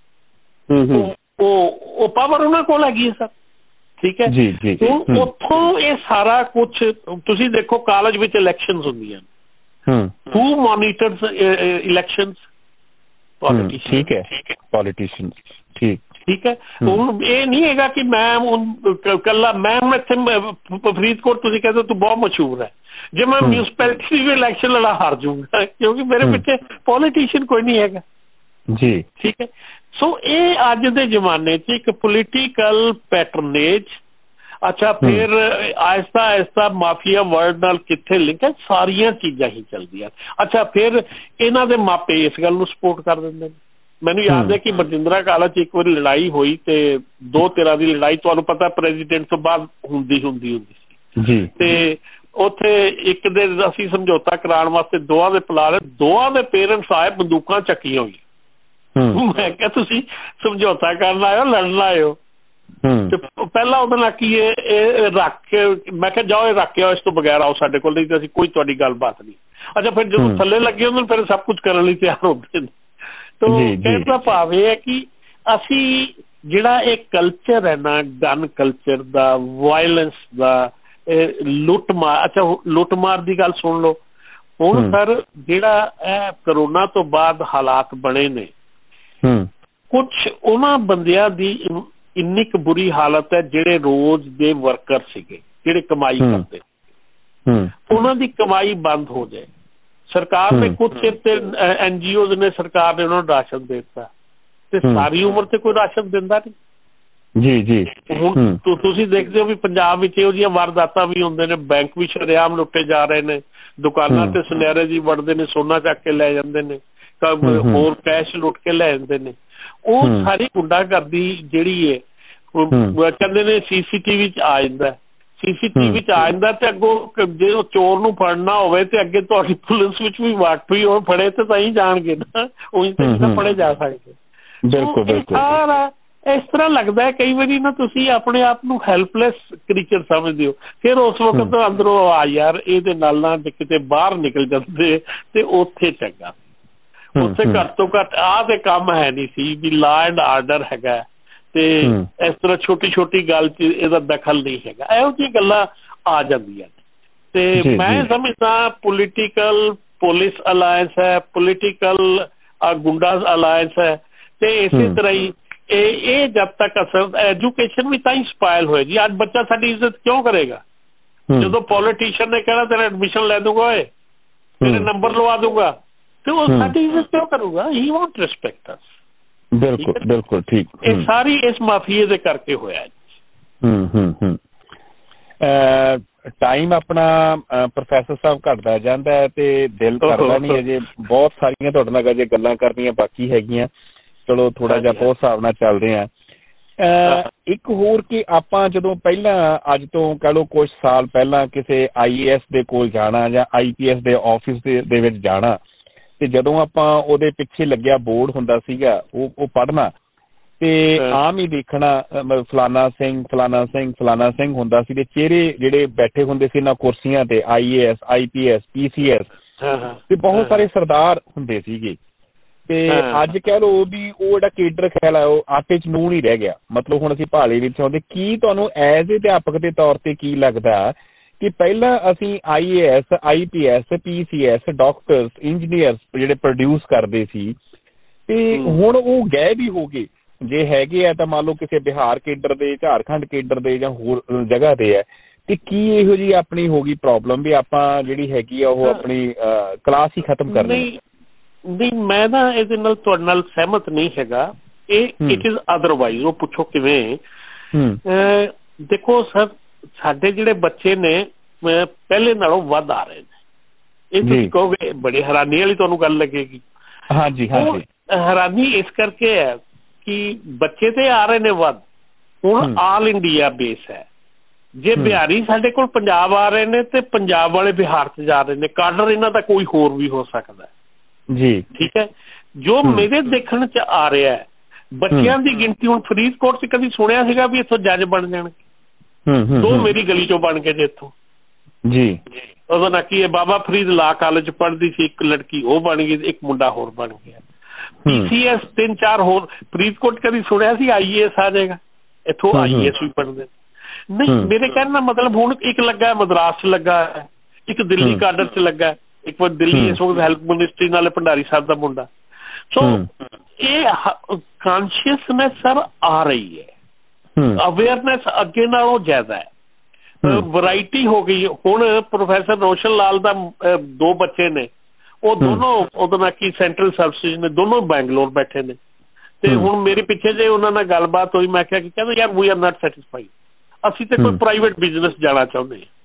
ਉਹ ਪਾਵਰ ਉਹਨਾਂ ਕੋਲ ਹੈਗੀ ਹੈ ਸਰ, ਠੀਕ ਹੈ। ਉੱਥੋਂ ਇਹ ਸਾਰਾ ਕੁਛ ਤੁਸੀਂ ਦੇਖੋ, ਕਾਲਜ ਵਿੱਚ ਇਲੈਕਸ਼ਨਸ ਹੁੰਦੀਆਂ, who monitors elections? ਠੀਕ ਹੈ, ਪੋਲੀਟੀਸ਼ੀਅਨ। ਠੀਕ ਹੈ। ਹੁਣ ਇਹ ਨਹੀਂ ਹੈਗਾ ਕਿ ਮੈਂ ਕੱਲਾ ਮੈਂ ਹੁਣ ਇੱਥੇ ਫਰੀਦਕੋਟ ਤੁਸੀਂ ਕਹਿੰਦੇ ਤੂੰ ਬਹੁਤ ਮਸ਼ਹੂਰ ਹੈ, ਜੇ ਮੈਂ ਮਿਊਨਿਸਪੈਲਿਟੀ ਵੀ ਇਲੈਕਸ਼ਨ ਲੜਾ ਹਾਰ ਜਾਊਂਗਾ ਕਿਉਂਕਿ ਮੇਰੇ ਪਿੱਛੇ ਪੋਲੀਟੀਸ਼ੀਅਨ ਕੋਈ ਨਹੀਂ ਹੈਗਾ ਜੀ, ਠੀਕ ਹੈ। ਸੋ ਇਹ ਅੱਜ ਦੇ ਜ਼ਮਾਨੇ 'ਚ ਇੱਕ ਪੋਲੀਟੀਕਲ ਪੈਟਰਨੇਜ। ਅੱਛਾ, ਫਿਰ ਆਹਿਸਤਾ ਆਹਿਸਤਾ ਮਾਫੀਆ ਵਰਲਡ ਨਾਲ ਕਿੱਥੇ ਲਿੰਕ ਹੈ, ਸਾਰੀਆਂ ਚੀਜ਼ਾਂ ਹੀ ਚੱਲਦੀਆਂ। ਅੱਛਾ, ਫਿਰ ਇਹਨਾਂ ਦੇ ਮਾਪੇ ਇਸ ਗੱਲ ਨੂੰ ਸਪੋਰਟ ਕਰ ਦਿੰਦੇ ਨੇ। ਮੈਨੂੰ ਯਾਦ ਹੈ ਕਿ ਬਰਜਿੰਦਰਾ ਕਾਲਜ 'ਚ ਇੱਕ ਵਾਰੀ ਲੜਾਈ ਹੋਈ ਤੇ 2 ਧਿਰਾਂ ਦੀ ਲੜਾਈ, ਤੁਹਾਨੂੰ ਪਤਾ ਪ੍ਰੈਜ਼ੀਡੈਂਟ ਤੋਂ ਬਾਅਦ ਹੁੰਦੀ ਸੀ, ਤੇ ਉੱਥੇ ਇੱਕ ਦੇ ਅਸੀਂ ਸਮਝੌਤਾ ਕਰਾਉਣ ਵਾਸਤੇ ਦੋਵਾਂ ਦੇ ਪਿਲਾ ਲਏ, ਦੋਵਾਂ ਦੇ ਪੇਰੈਂਟਸ ਆਏ, ਬੰਦੂਕਾਂ ਚੱਕੀਆਂ ਹੋਈਆਂ। ਮੈਂ ਕਿਹਾ ਤੁਸੀਂ ਸਮਝੌਤਾ ਕਰਨ ਆਇਓ, ਲੜਨ ਆਇਓ? ਤੇ ਪਹਿਲਾਂ ਉਹਦੇ ਨਾਲ ਕੀ ਇਹ ਰੱਖ ਕੇ, ਮੈਂ ਕਿਹਾ ਜਾਓ ਇਹ ਰੱਖ ਕੇ ਆਓ, ਇਸ ਤੋਂ ਬਗੈਰ ਆਓ ਸਾਡੇ ਕੋਲ, ਨਹੀਂ ਤਾਂ ਅਸੀਂ ਕੋਈ ਤੁਹਾਡੀ ਗੱਲਬਾਤ ਨਹੀਂ। ਅੱਛਾ, ਫਿਰ ਜਦੋਂ ਥੱਲੇ ਲੱਗੇ ਉਹਨਾਂ ਨੂੰ ਫਿਰ ਸਭ ਕੁਝ ਕਰਨ ਲਈ ਤਿਆਰ ਹੁੰਦੇ ਨੇ। ਤਾਂ ਕਹਿਣ ਦਾ ਭਾਵ ਇਹ ਹੈ ਕਿ ਅਸੀਂ ਜਿਹੜਾ ਇਹ ਕਲਚਰ ਹੈ ਨਾ, ਗਨ ਕਲਚਰ ਦਾ, ਵਾਇਲੈਂਸ ਦਾ, ਲੁੱਟ ਮਾਰ। ਅੱਛਾ, ਲੁੱਟ ਮਾਰ ਦੀ ਗੱਲ ਸੁਣ ਲਓ। ਹੁਣ ਸਰ ਜਿਹੜਾ ਇਹ ਕਰੋਨਾ ਤੋਂ ਬਾਅਦ ਹਾਲਾਤ ਬਣੇ ਨੇ, ਕੁਛ ਉਹਨਾਂ ਬੰਦਿਆਂ ਦੀ ਇੰਨੀ ਕੁ ਬੁਰੀ ਹਾਲਤ ਹੈ ਜਿਹੜੇ ਰੋਜ਼ ਦੇ ਵਰਕਰ ਸੀਗੇ, ਜਿਹੜੇ ਕਮਾਈ ਕਰਦੇ, ਉਹਨਾਂ ਦੀ ਕਮਾਈ ਬੰਦ ਹੋ ਜਾਏ। ਸਰਕਾਰ ਨੇ ਕੁਛ ਚਿਰ ਤੇ NGOs ਨੇ, ਸਰਕਾਰ ਨੇ ਉਹਨਾਂ ਨੂੰ ਰਾਸ਼ਨ ਦੇ ਦਿੱਤਾ, ਤੇ ਸਾਰੀ ਉਮਰ ਤੇ ਕੋਈ ਰਾਸ਼ਨ ਦਿੰਦਾ ਨਹੀਂ। ਹੁਣ ਤੁਸੀਂ ਦੇਖਦੇ ਹੋ ਵੀ ਪੰਜਾਬ ਵਿੱਚ ਇਹੋ ਜਿਹੀਆਂ ਵਾਰਦਾਤਾਂ ਵੀ ਹੁੰਦੇ ਨੇ, ਬੈਂਕ ਵੀ ਸ਼ਰੇਆਮ ਲੁੱਟੇ ਜਾ ਰਹੇ ਨੇ, ਦੁਕਾਨਾਂ ਤੇ ਸੁਨਿਆਰੇ ਜੀ ਵੜਦੇ ਨੇ, ਸੋਨਾ ਚੱਕ ਕੇ ਲੈ ਜਾਂਦੇ ਨੇ, ਹੋਰ ਕੈਸ਼ ਲੁੱਟ ਕੇ ਲੈ ਜਾਂਦੇ ਨੇ। ਉਹ ਸਾਰੀ ਗੁੰਡਾਗਰਦੀ ਜਿਹੜੀ ਹੈ, ਕਹਿੰਦੇ ਨੇ CCTV 'ਚ ਆ ਜਾਂਦਾ, CCTV 'ਚ ਆ ਜਾਂਦਾ, ਤੇ ਅੱਗੋਂ ਜੇ ਉਹ ਚੋਰ ਨੂੰ ਫੜਨਾ ਹੋਵੇ ਤੇ ਅੱਗੇ ਤੁਹਾਡੀ ਪੁਲਿਸ ਵਿੱਚ ਵੀ ਵਾਟ ਪਈ, ਉਹ ਫੜੇ ਤੇ ਤਾਂ ਹੀ ਜਾਣਗੇ ਨਾ, ਉਹੀ ਤਾਂ ਫੜੇ ਜਾ ਸਕਦੇ। ਸਾਰਾ ਇਸ ਤਰ੍ਹਾਂ ਲੱਗਦਾ ਹੈ ਕਈ ਵਾਰੀ ਨਾ, ਤੁਸੀਂ ਆਪਣੇ ਆਪ ਨੂੰ ਹੈਲਪਲੈਸ ਕ੍ਰੀਚਰ ਸਮਝਦੇ ਹੋ। ਫਿਰ ਉਸ ਵਕਤ ਅੰਦਰੋਂ ਆ ਯਾਰ ਇਹਦੇ ਨਾਲ ਨਾ ਕਿਤੇ ਬਾਹਰ ਨਿਕਲ ਜਾਂਦੇ ਤੇ ਉੱਥੇ ਚੰਗਾ, ਉੱਥੇ ਘੱਟ ਤੋਂ ਘੱਟ ਆਹ ਤੇ ਕੰਮ ਹੈ ਨਹੀਂ ਸੀ ਵੀ ਲਾ ਐਂਡ ਆਰਡਰ ਹੈਗਾ, ਤੇ ਇਸ ਤਰ੍ਹਾਂ ਛੋਟੀ ਛੋਟੀ ਗੱਲ 'ਚ ਇਹਦਾ ਦਖਲ ਨਹੀਂ ਹੈਗਾ। ਇਹੋ ਜਿਹੀ ਗੱਲਾਂ ਆ ਜਾਂਦੀਆਂ ਨੇ। ਤੇ ਮੈਂ ਸਮਝਦਾ ਪੋਲੀਟੀਕਲ ਪੁਲਿਸ ਅਲਾਇੰਸ ਹੈ, ਪੋਲੀਟੀਕਲ ਗੁੰਡਾ ਅਲਾਇੰਸ ਹੈ, ਤੇ ਇਸੇ ਤਰ੍ਹਾਂ ਹੀ ਇਹ ਜਦ ਤੱਕ ਅਸਰ ਐਜੂਕੇਸ਼ਨ ਵੀ ਤਾਂ ਹੀ ਸਪਾਇਲ ਹੋਏਗੀ। ਅੱਜ ਬੱਚਾ ਸਾਡੀ ਇੱਜ਼ਤ ਕਿਉਂ ਕਰੇਗਾ ਜਦੋਂ ਪੋਲੀਟੀਸ਼ੀਅਨ ਨੇ ਕਹਿਣਾ ਤੇਰਾ ਐਡਮਿਸ਼ਨ ਲੈ ਦੂੰਗਾ, ਓਏ ਤੇਰੇ ਨੰਬਰ ਲਵਾ ਦੂੰਗਾ, ਤੇ ਉਹ ਸਾਡੀ ਇੱਜ਼ਤ ਕਿਉਂ ਕਰੂਗਾ? He won't respect us. ਬਿਲਕੁਲ ਠੀਕ। ਇਹ ਸਾਰੀ ਇਸ ਮਾਫੀਏ ਦੇ ਕਰਕੇ ਹੋਇਆ। ਟਾਈਮ ਆਪਣਾ ਪ੍ਰੋਫੈਸਰ ਸਾਹਿਬ ਘਟਦਾ ਜਾਂਦਾ ਹੈ ਤੇ ਦਿਲ ਕਰਦਾ ਨਹੀਂ, ਅਜੇ ਬਹੁਤ ਸਾਰੀਆਂ ਤੁਹਾਡੇ ਨਾਲ ਅਜੇ ਗੱਲਾਂ ਕਰਨੀਆਂ ਬਾਕੀ ਹੈਗੀਆਂ। ਚਲੋ ਥੋੜਾ ਜਿਹਾ ਬਹੁਤ ਹਿਸਾਬ ਨਾਲ ਚੱਲਦੇ ਆ। ਇੱਕ ਹੋਰ ਕਿ ਆਪਾਂ ਜਦੋਂ ਪਹਿਲਾਂ ਅੱਜ ਤੋਂ ਕਹਿ ਲਓ ਕੁਛ ਸਾਲ ਪਹਿਲਾਂ ਕਿਸੇ IAS ਦੇ ਕੋਲ ਜਾਣਾ ਜਾਂ IPS ਦੇ ਆਫਿਸ ਦੇ ਵਿੱਚ ਜਾਣਾ, ਤੇ ਜਦੋਂ ਆਪਾਂ ਉਹਦੇ ਪਿੱਛੇ ਲੱਗਿਆ ਬੋਰਡ ਹੁੰਦਾ ਸੀਗਾ ਉਹ ਪੜ੍ਹਨਾ, ਤੇ ਆਮ ਹੀ ਦੇਖਣਾ ਫਲਾਨਾ ਸਿੰਘ ਹੁੰਦਾ ਸੀ, ਤੇ ਚਿਹਰੇ ਜਿਹੜੇ ਬੈਠੇ ਹੁੰਦੇ ਸੀ ਇਹਨਾਂ ਕੁਰਸੀਆਂ ਤੇ IAS IPS PCS ਤੇ ਬਹੁਤ ਸਾਰੇ ਸਰਦਾਰ ਹੁੰਦੇ ਸੀਗੇ। ਤੇ ਅੱਜ ਕਹਿ ਲਓ ਵੀ ਉਹ ਜਿਹੜਾ ਕੇਡਰ ਖਿਆਲ ਆ ਉਹ ਆਟੇ 'ਚ ਨੂਣ ਹੀ ਰਹਿ ਗਿਆ। ਮਤਲਬ ਹੁਣ ਅਸੀਂ ਭਾਲੇ ਵਿੱਚ ਆਉਂਦੇ। ਕੀ ਤੁਹਾਨੂੰ ਐਜ਼ ਏ ਅਧਿਆਪਕ ਦੇ ਤੌਰ ਤੇ ਕੀ ਲੱਗਦਾ ਕਿ ਪਹਿਲਾਂ ਅਸੀਂ IAS IPS PCS doctors engineers ਜਿਹੜੇ ਪ੍ਰੋਡਿਊਸ ਕਰਦੇ ਸੀ, ਤੇ ਹੁਣ ਉਹ ਗਏ ਵੀ ਹੋ ਗਏ, ਜੇ ਹੈਗੇ ਆ ਤਾਂ ਮੰਨ ਲਓ ਕਿਸੇ ਬਿਹਾਰ ਕੇਡਰ ਦੇ, ਝਾਰਖੰਡ ਕੇਡਰ ਦੇ ਜਾਂ ਹੋਰ ਜਗ੍ਹਾ ਦੇ ਹੈ, ਤੇ ਕੀ ਇਹੋ ਜਿਹੀ ਆਪਣੀ ਹੋ ਗਈ ਪ੍ਰੋਬਲਮ ਵੀ ਆਪਾਂ ਜਿਹੜੀ ਹੈਗੀ ਆ ਉਹ ਆਪਣੀ ਕਲਾਸ ਹੀ ਖਤਮ ਕਰਨੀ? ਨਹੀਂ, ਮੈਂ ਨਾ ਇਹਦੇ ਨਾਲ ਤੁਹਾਡੇ ਨਾਲ ਸਹਿਮਤ ਨਹੀਂ ਹੈਗਾ। ਇਹ ਇਟ ਇਜ਼ ਅਦਰਵਾਈਜ਼। ਉਹ ਪੁੱਛੋ ਕਿਵੇਂ? ਦੇਖੋ ਸਰ, ਸਾਡੇ ਜਿਹੜੇ ਬੱਚੇ ਨੇ ਪਹਿਲੇ ਨਾਲੋਂ ਵੱਧ ਆ ਰਹੇ ਨੇ। ਇਹ ਤੁਸੀਂ ਕਹੋਗੇ ਬੜੀ ਹੈਰਾਨੀ ਵਾਲੀ ਤੁਹਾਨੂੰ ਗੱਲ ਲੱਗੇਗੀ। ਹਾਂਜੀ ਹਾਂਜੀ। ਹੈਰਾਨੀ ਇਸ ਕਰਕੇ ਹੈ ਕਿ ਬੱਚੇ ਤੇ ਆ ਰਹੇ ਨੇ ਵੱਧ। ਹੁਣ ਆਲ ਇੰਡੀਆ ਬੇਸ ਹੈ। ਜੇ ਬਿਹਾਰੀ ਸਾਡੇ ਕੋਲ ਪੰਜਾਬ ਆ ਰਹੇ ਨੇ ਤੇ ਪੰਜਾਬ ਵਾਲੇ ਬਿਹਾਰ 'ਚ ਜਾ ਰਹੇ ਨੇ। ਕਾਡਰ ਇਹਨਾਂ ਦਾ ਕੋਈ ਹੋਰ ਵੀ ਹੋ ਸਕਦਾ ਜੀ, ਠੀਕ ਹੈ। ਜੋ ਮੇਰੇ ਦੇਖਣ 'ਚ ਆ ਰਿਹਾ ਬੱਚਿਆਂ ਦੀ ਗਿਣਤੀ, ਹੁਣ ਫਰੀਦਕੋਟ 'ਚ ਕਦੀ ਸੁਣਿਆ ਸੀਗਾ ਵੀ ਇੱਥੋਂ ਜੱਜ ਬਣ ਜਾਣਗੇ? 2 ਮੇਰੀ ਗਲੀ 'ਚੋਂ ਬਣ ਗਏ ਜੇ ਇੱਥੋਂ। ਜੀ, ਉਹਦਾ ਨਾਂ ਕੀ ਹੈ, ਬਾਬਾ ਫਰੀਦ ਲਾ ਕਾਲਜ ਪੜ੍ਹਦੀ ਸੀ ਇੱਕ ਲੜਕੀ, ਉਹ ਬਣ ਗਈ। ਇੱਕ ਮੁੰਡਾ ਹੋਰ ਬਣ ਗਿਆ। PCS 3-4 ਹੋਰ। ਫਰੀਦਕੋਟ ਕਦੀ ਸੁਣਿਆ ਸੀ IAS ਆ ਜਾਏਗਾ? ਇੱਥੋਂ IAS ਵੀ ਪੜ੍ਹਦੇ ਨਹੀਂ। ਮੇਰੇ ਕਹਿਣ ਦਾ ਮਤਲਬ, ਹੁਣ ਇੱਕ ਲੱਗਾ ਮਦਰਾਸ 'ਚ ਲੱਗਾ ਹੈ, ਇੱਕ ਦਿੱਲੀ ਕਾਡਰ 'ਚ ਲੱਗਾ, ਇੱਕ ਵਾਰ ਦਿੱਲੀ ਇਸ ਵਕਤ ਹੈਲਥ ਮਿਨਿਸਟਰੀ ਨਾਲੇ ਭੰਡਾਰੀ ਸਾਹਿਬ ਦਾ ਮੁੰਡਾ। ਸੋ ਇਹ ਕਾਨਸ਼ੀਅਸਨੈਸ ਸਰ ਆ ਰਹੀ ਹੈ, ਅਵੇਅਰਨੈਸ ਅੱਗੇ ਨਾਲੋਂ ਜ਼ਿਆਦਾ ਹੈ, ਵਰਾਇਟੀ ਹੋ ਗਈ। ਹੁਣ ਪ੍ਰੋਫੈਸਰ ਰੋਸ਼ਨ ਲਾਲ ਦਾ 2 ਬੱਚੇ ਨੇ, ਉਹ ਦੋਨੋਂ ਉਹਦੇ ਨਾਲ ਕੀ ਸੈਂਟਰਲ ਸਰਵਿਸਿਜ਼ ਨੇ, ਦੋਨੋਂ ਬੈਂਗਲੋਰ ਬੈਠੇ ਨੇ। ਤੇ ਹੁਣ ਮੇਰੇ ਪਿੱਛੇ ਜੇ ਉਹਨਾਂ ਨਾਲ ਗੱਲਬਾਤ ਹੋਈ, ਮੈਂ ਕਿਹਾ ਕਿ ਕਹਿੰਦੇ ਯਾਰ ਵੀ ਆਰ ਨਾਟ ਸੈਟਿਸਫਾਈਡ, ਅਸੀਂ ਤੇ ਕੋਈ ਪ੍ਰਾਈਵੇਟ ਬਿਜ਼ਨਸ ਜਾਣਾ ਚਾਹੁੰਦੇ ਹਾਂ।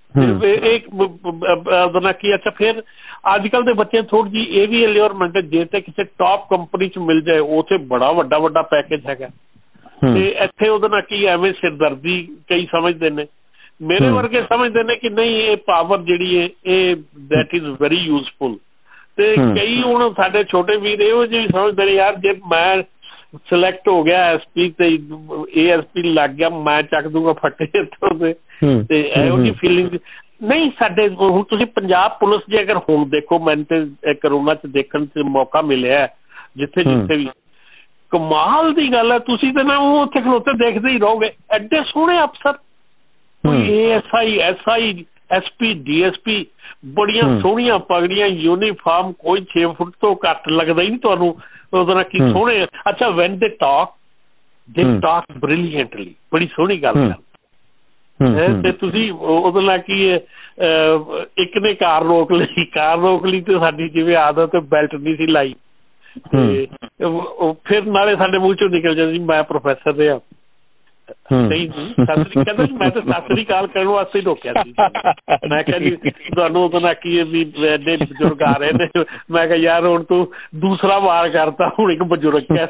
ਉਹਦੇ ਨਾਲ ਕੀ ਅੱਛਾ, ਫਿਰ ਅੱਜ ਕੱਲ੍ਹ ਦੇ ਬੱਚੇ ਥੋੜ੍ਹੀ ਜਿਹੀ ਇਹ ਵੀ ਅਲਿਓਰਮੈਂਟ, ਜੇ ਤੇ ਕਿਸੇ ਟੌਪ ਕੰਪਨੀ 'ਚ ਮਿਲ ਜਾਏ ਉੱਥੇ ਬੜਾ ਵੱਡਾ ਪੈਕੇਜ ਹੈਗਾ। ਤੇ ਇੱਥੇ ਉਹਦੇ ਨਾਲ ਕੀ ਐਵੇਂ ਸਿਰਦਰਦੀ ਕਈ ਸਮਝਦੇ ਨੇ। ਮੇਰੇ ਵਰਗੇ ਸਮਝਦੇ ਨੇ ਕਿ ਨਹੀਂ, ਇਹ ਪਾਵਰ ਜਿਹੜੀ ਹੈ ਇਹ ਦੈਟ ਇਜ਼ ਵੈਰੀ ਯੂਜ਼ਫੁਲ। ਤੇ ਕਈ ਹੁਣ ਸਾਡੇ ਛੋਟੇ ਵੀਰ ਇਹੋ ਜਿਹੇ ਸਮਝਦੇ ਨੇ, ਯਾਰ ਜੇ ਮੈਂ ਸਿਲੈਕਟ ਹੋ ਗਿਆ SP ਤੇ ASP ਲੱਗ ਗਿਆ, ਮੈਂ ਚੱਕ ਦੂੰਗਾ ਫੱਟੇ ਇੱਥੋਂ ਦੇ। ਤੇ ਇਹੋ ਜਿਹੀ ਫੀਲਿੰਗ ਨਹੀਂ ਸਾਡੇ। ਹੁਣ ਤੁਸੀਂ ਪੰਜਾਬ ਪੁਲਿਸ ਜੇ ਅਗਰ ਹੁਣ ਦੇਖੋ, ਮੈਨੂੰ ਤੇ ਕਰੋਨਾ 'ਚ ਦੇਖਣ 'ਚ ਮੌਕਾ ਮਿਲਿਆ ਜਿੱਥੇ ਵੀ, ਕਮਾਲ ਦੀ ਗੱਲ ਹੈ। ਤੁਸੀਂ ਤੇ ਨਾ ਉਹ ਉੱਥੇ ਖਲੋਤੇ ਦੇਖਦੇ ਹੀ ਰਹੋਗੇ, ਐਡੇ ਸੋਹਣੇ ਅਫਸਰ, ਕੋਈ ASI SI SP DSP, ਬੜੀਆਂ ਸੋਹਣੀਆਂ ਪਗੜੀਆਂ, ਯੂਨੀਫਾਰਮ, ਕੋਈ 6 ਫੁੱਟ ਤੋਂ ਘੱਟ ਲੱਗਦਾ ਹੀ ਨਹੀਂ ਤੁਹਾਨੂੰ। ਉਹਦੇ ਨਾਲ ਕੀ ਸੋਹਣੇ। ਅੱਛਾ, ਵੈਨ ਦੇ ਟਾਕ ਬ੍ਰਿਲੀਅੰਟਲੀ, ਬੜੀ ਸੋਹਣੀ ਗੱਲ ਕਰ। ਤੇ ਤੁਸੀਂ ਉਹਦੇ ਨਾਲ ਕੀ ਇੱਕ ਨੇ ਕਾਰ ਰੋਕ ਲਈ ਤੇ ਸਾਡੀ ਜਿਵੇਂ ਆਦਤ ਬੈਲਟ ਨਹੀਂ ਸੀ ਲਾਈ, ਤੇ ਫਿਰ ਨਾਲੇ ਸਾਡੇ ਮੂੰਹ ਚੋਂ ਨਿਕਲ ਜਾਂਦੀ ਮੈਂ ਪ੍ਰੋਫੈਸਰ ਰਿਹਾ। ਨਹੀਂ ਕਹਿੰਦਾ ਜੀ, ਮੈਂ ਤਾਂ ਸਤਿ ਸ੍ਰੀ ਅਕਾਲ ਕਹਿਣ ਵਾਸਤੇ ਹੀ ਰੋਕਿਆ ਸੀ। ਮੈਂ ਕਿਹਾ ਜੀ ਤੁਹਾਨੂੰ ਉਹਦੇ ਨਾਲ ਕੀ ਵੀ ਐਡੇ ਬਜ਼ੁਰਗ ਆ ਰਹੇ ਨੇ। ਮੈਂ ਕਿਹਾ ਯਾਰ ਹੁਣ ਤੂੰ ਦੂਸਰਾ ਵਾਰ ਕਰਤਾ, ਹੁਣ ਇੱਕ ਬਜ਼ੁਰਗ ਕਹਿ।